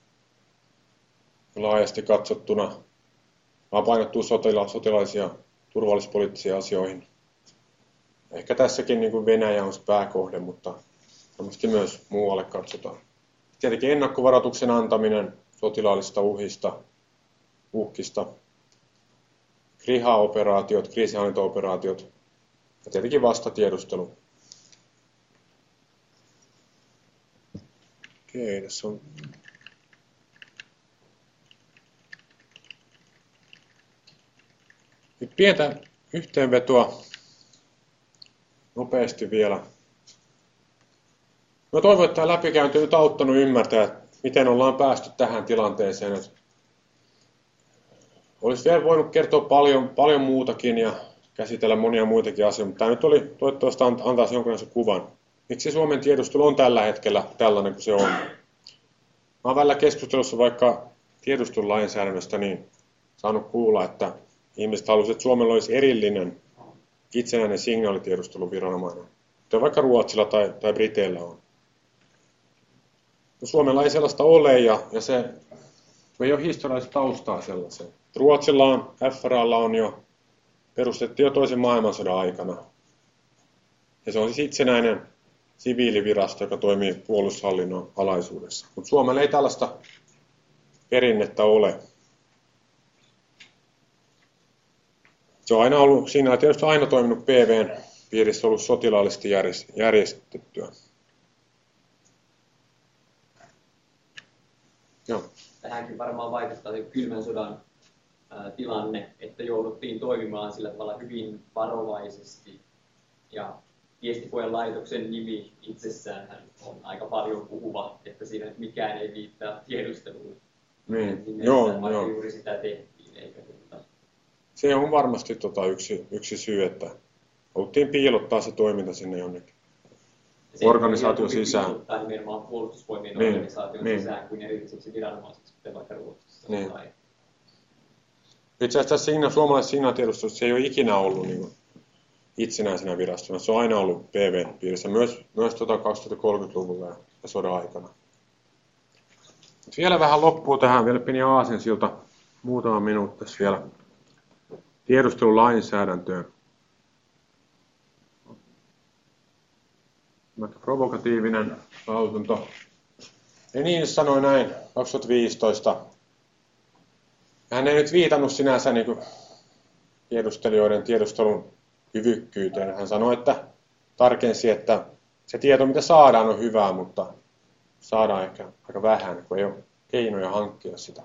laajasti katsottuna, vaan painottuu sotila- sotilaisia turvallisuuspoliittisiin asioihin. Ehkä tässäkin niin kuin Venäjä on se pääkohde, mutta varmasti myös muualle katsotaan. Tietenkin ennakkovaroituksen antaminen sotilaallisista uhista, uhkista, kriha-operaatiot, kriisinhallintaoperaatiot ja tietenkin vastatiedustelu. Okei, tässä on nyt pientä yhteenvetoa nopeasti vielä. Mä toivon, että tämä läpikäynti on nyt auttanut ymmärtää, miten ollaan päästy tähän tilanteeseen. Että olisi vielä voinut kertoa paljon, paljon muutakin ja käsitellä monia muitakin asioita, mutta tämä nyt oli toivottavasti antaisi jonkinlaisen kuvan. Miksi Suomen tiedustelu on tällä hetkellä tällainen kuin se on? Mä olen välillä keskustelussa vaikka tiedustelulainsäädännöstä niin saanut kuulla, että ihmiset haluaisivat, että Suomella olisi erillinen itsenäinen signaalitiedusteluviranomainen, kuten vaikka Ruotsilla tai, tai Briteillä on. No, Suomella ei sellaista ole ja, ja se ei ole historiallista taustaa sellaiseen. Ruotsilla on, F R A:lla on jo, perustettiin jo toisen maailmansodan aikana. Ja se on siis itsenäinen siviilivirasto, joka toimii puolustushallinnon alaisuudessa. Mutta Suomella ei tällaista perinnettä ole. Se on aina ollut, siinä on tietysti aina toiminut P V:n piirissä, ollut sotilaallisesti järjestettyä. Joo. Tähänkin varmaan vaikuttaa se kylmän sodan ää, tilanne, että jouduttiin toimimaan sillä tavalla hyvin varovaisesti. Ja Viestipojan laitoksen nimi itsessään on aika paljon puhuva, että siinä mikään ei viittaa tiedusteluun. Niin, joo, joo. Juuri sitä tehtiin, eikä muuta. Se on varmasti tota yksi, yksi syy, että haluttiin piilottaa se toiminta sinne jonnekin organisaation sisään. Tai nimenomaan puolustusvoimien niin, organisaation niin. sisään kuin erilliseksi viranomaiseksi, kuten vaikka Ruotsissa. Niin. Tai... Itse asiassa siinä suomalaisessa signaalitiedustelussa se ei ole ikinä ollut niin itsenäisenä virastona. Se on aina ollut P V:n piirissä, myös, myös tuota kaksituhattakolmekymmentäluvulla ja sodan aikana. Nyt vielä vähän loppuu tähän, vielä pieni aasinsilta, muutama minuutti tässä vielä tiedustelulainsäädäntöön. Provokatiivinen lausunto. Ja niin sanoi näin kaksituhattaviisitoista. Hän ei nyt viitannut sinänsä niin kuin tiedustelijoiden tiedustelun kyvykkyyteen. Hän sanoi, että tarkensi, että se tieto, mitä saadaan, on hyvää, mutta saadaan ehkä aika vähän, kun ei ole keinoja hankkia sitä.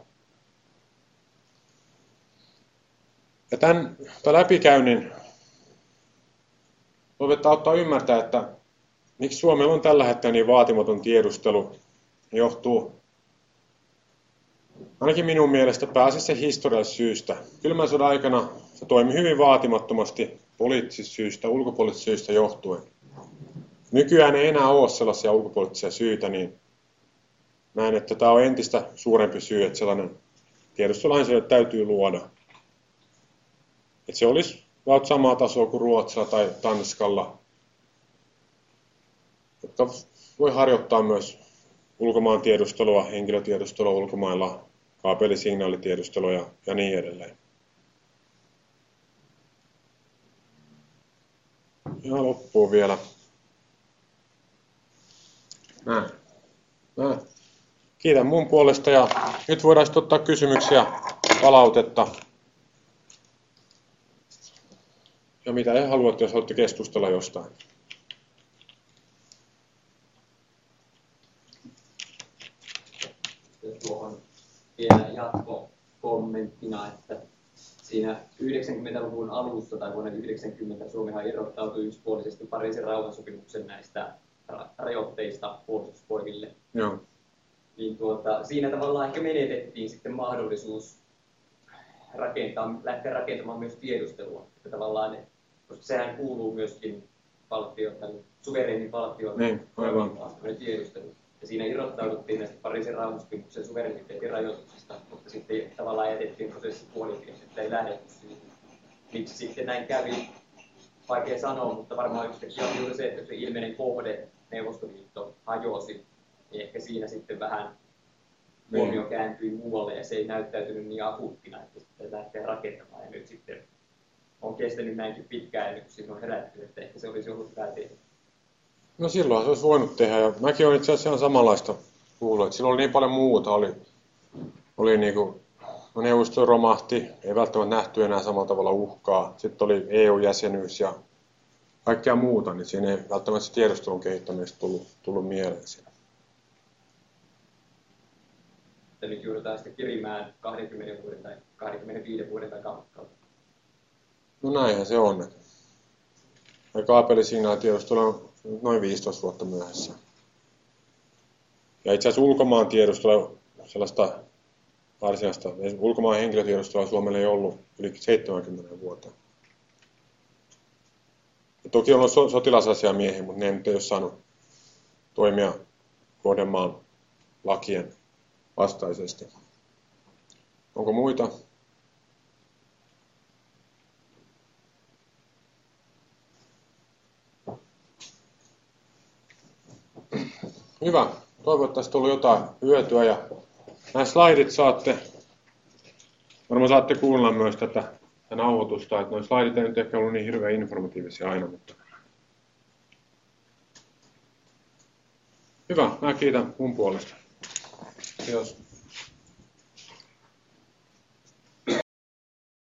Ja tämän, tämän läpikäynnin toivottaa ottaa ymmärtää, että miksi Suomella on tällä hetkellä niin vaatimaton tiedustelu, johtuu ainakin minun mielestä pääasiassa historiallisesta syystä. Kylmän sodan aikana se toimi hyvin vaatimattomasti poliittisista syistä, ulkopoliittisista syistä johtuen. Nykyään ei enää ole sellaisia ulkopoliittisia syitä, niin näen, että tämä on entistä suurempi syy, että sellainen tiedustelulainsäädäntö täytyy luoda. Että se olisi vaan samaa tasoa kuin Ruotsilla tai Tanskalla, jotka voi harjoittaa myös ulkomaan tiedustelua, henkilötiedustelua ulkomailla, kaapelisignaalitiedustelua ja, ja niin edelleen. Ja loppuu vielä. Näin. Näin. Kiitän mun puolesta ja nyt voidaan sitten ottaa kysymyksiä, palautetta. ja mitä he haluatte, jos haluatte keskustella jostain. Tuohon vielä jatkokommenttina, että siinä yhdeksänkymmentäluvun alussa tai vuonna yhdeksänkymmentä Suomihan irrottautui yksipuolisesti Pariisin rauhansopimuksen näistä rajoitteista puolustusvoimille. Joo. Niin tuota, siinä tavallaan ehkä menetettiin sitten mahdollisuus rakentaa, lähteä rakentamaan myös tiedustelua. Että tavallaan, koska sehän kuuluu myöskin valtion, suvereenin valtion niin, aivan. tiedustelu. Ja siinä irrottauduttiin näistä Pariisin rauhansopimuksen suvereniteetin rajoituksista, mutta sitten tavallaan jätettiin prosessi puolitiehen, että ei lähdetty siihen. Miksi sitten näin kävi? Vaikea sanoa, mutta varmaan yhtäkkiä on juuri se, että se ilmeinen kohde, Neuvostoliitto, hajosi, niin ehkä siinä sitten vähän huomio kääntyi muualle ja se ei näyttäytynyt niin akuuttina, että sitten lähtee rakentamaan. Ja nyt sitten on kestänyt näinkin pitkään ennen kuin siinä on herätty, että ehkä se olisi ollut hyvä tehdä. No silloin se olisi voinut tehdä ja mäkin olen itse asiassa ihan samanlaista kuullut, että silloin oli niin paljon muuta, oli, oli niin kuin, no neuvosto romahti, ei välttämättä nähty enää samalla tavalla uhkaa, sitten oli E U-jäsenyys ja kaikkea muuta, niin siinä ei välttämättä se tiedustelun kehittämisestä tullut, tullut mieleen siinä. Ja nyt joudutaan sitten kirimään kaksikymmentä vuoden tai kaksikymmentäviisi vuoden takamatkalta. No näinhän se on. Ja kaapelisignaatitiedustelu on noin viisitoista vuotta myöhässä. Ja itse asiassa ulkomaan tiedustelu, sellaista varsinaista, ulkomaan henkilötiedustelua Suomella ei ollut yli seitsemänkymmentä vuotta. Ja toki on ollut so- sotilasasiamiehiä, mutta ne ei nyt ole saanut toimia kohdemaan lakien vastaisesti. Onko muita? Hyvä. Toivottavasti on ollut jotain hyötyä ja nämä slaidit saatte, varmaan saatte kuunnella myös tätä, tätä nauhoitusta, että nuo slaidit ei nyt ehkä ollut niin hirveän informatiivisia aina, mutta hyvä, mä kiitän mun puolesta. Kiitos.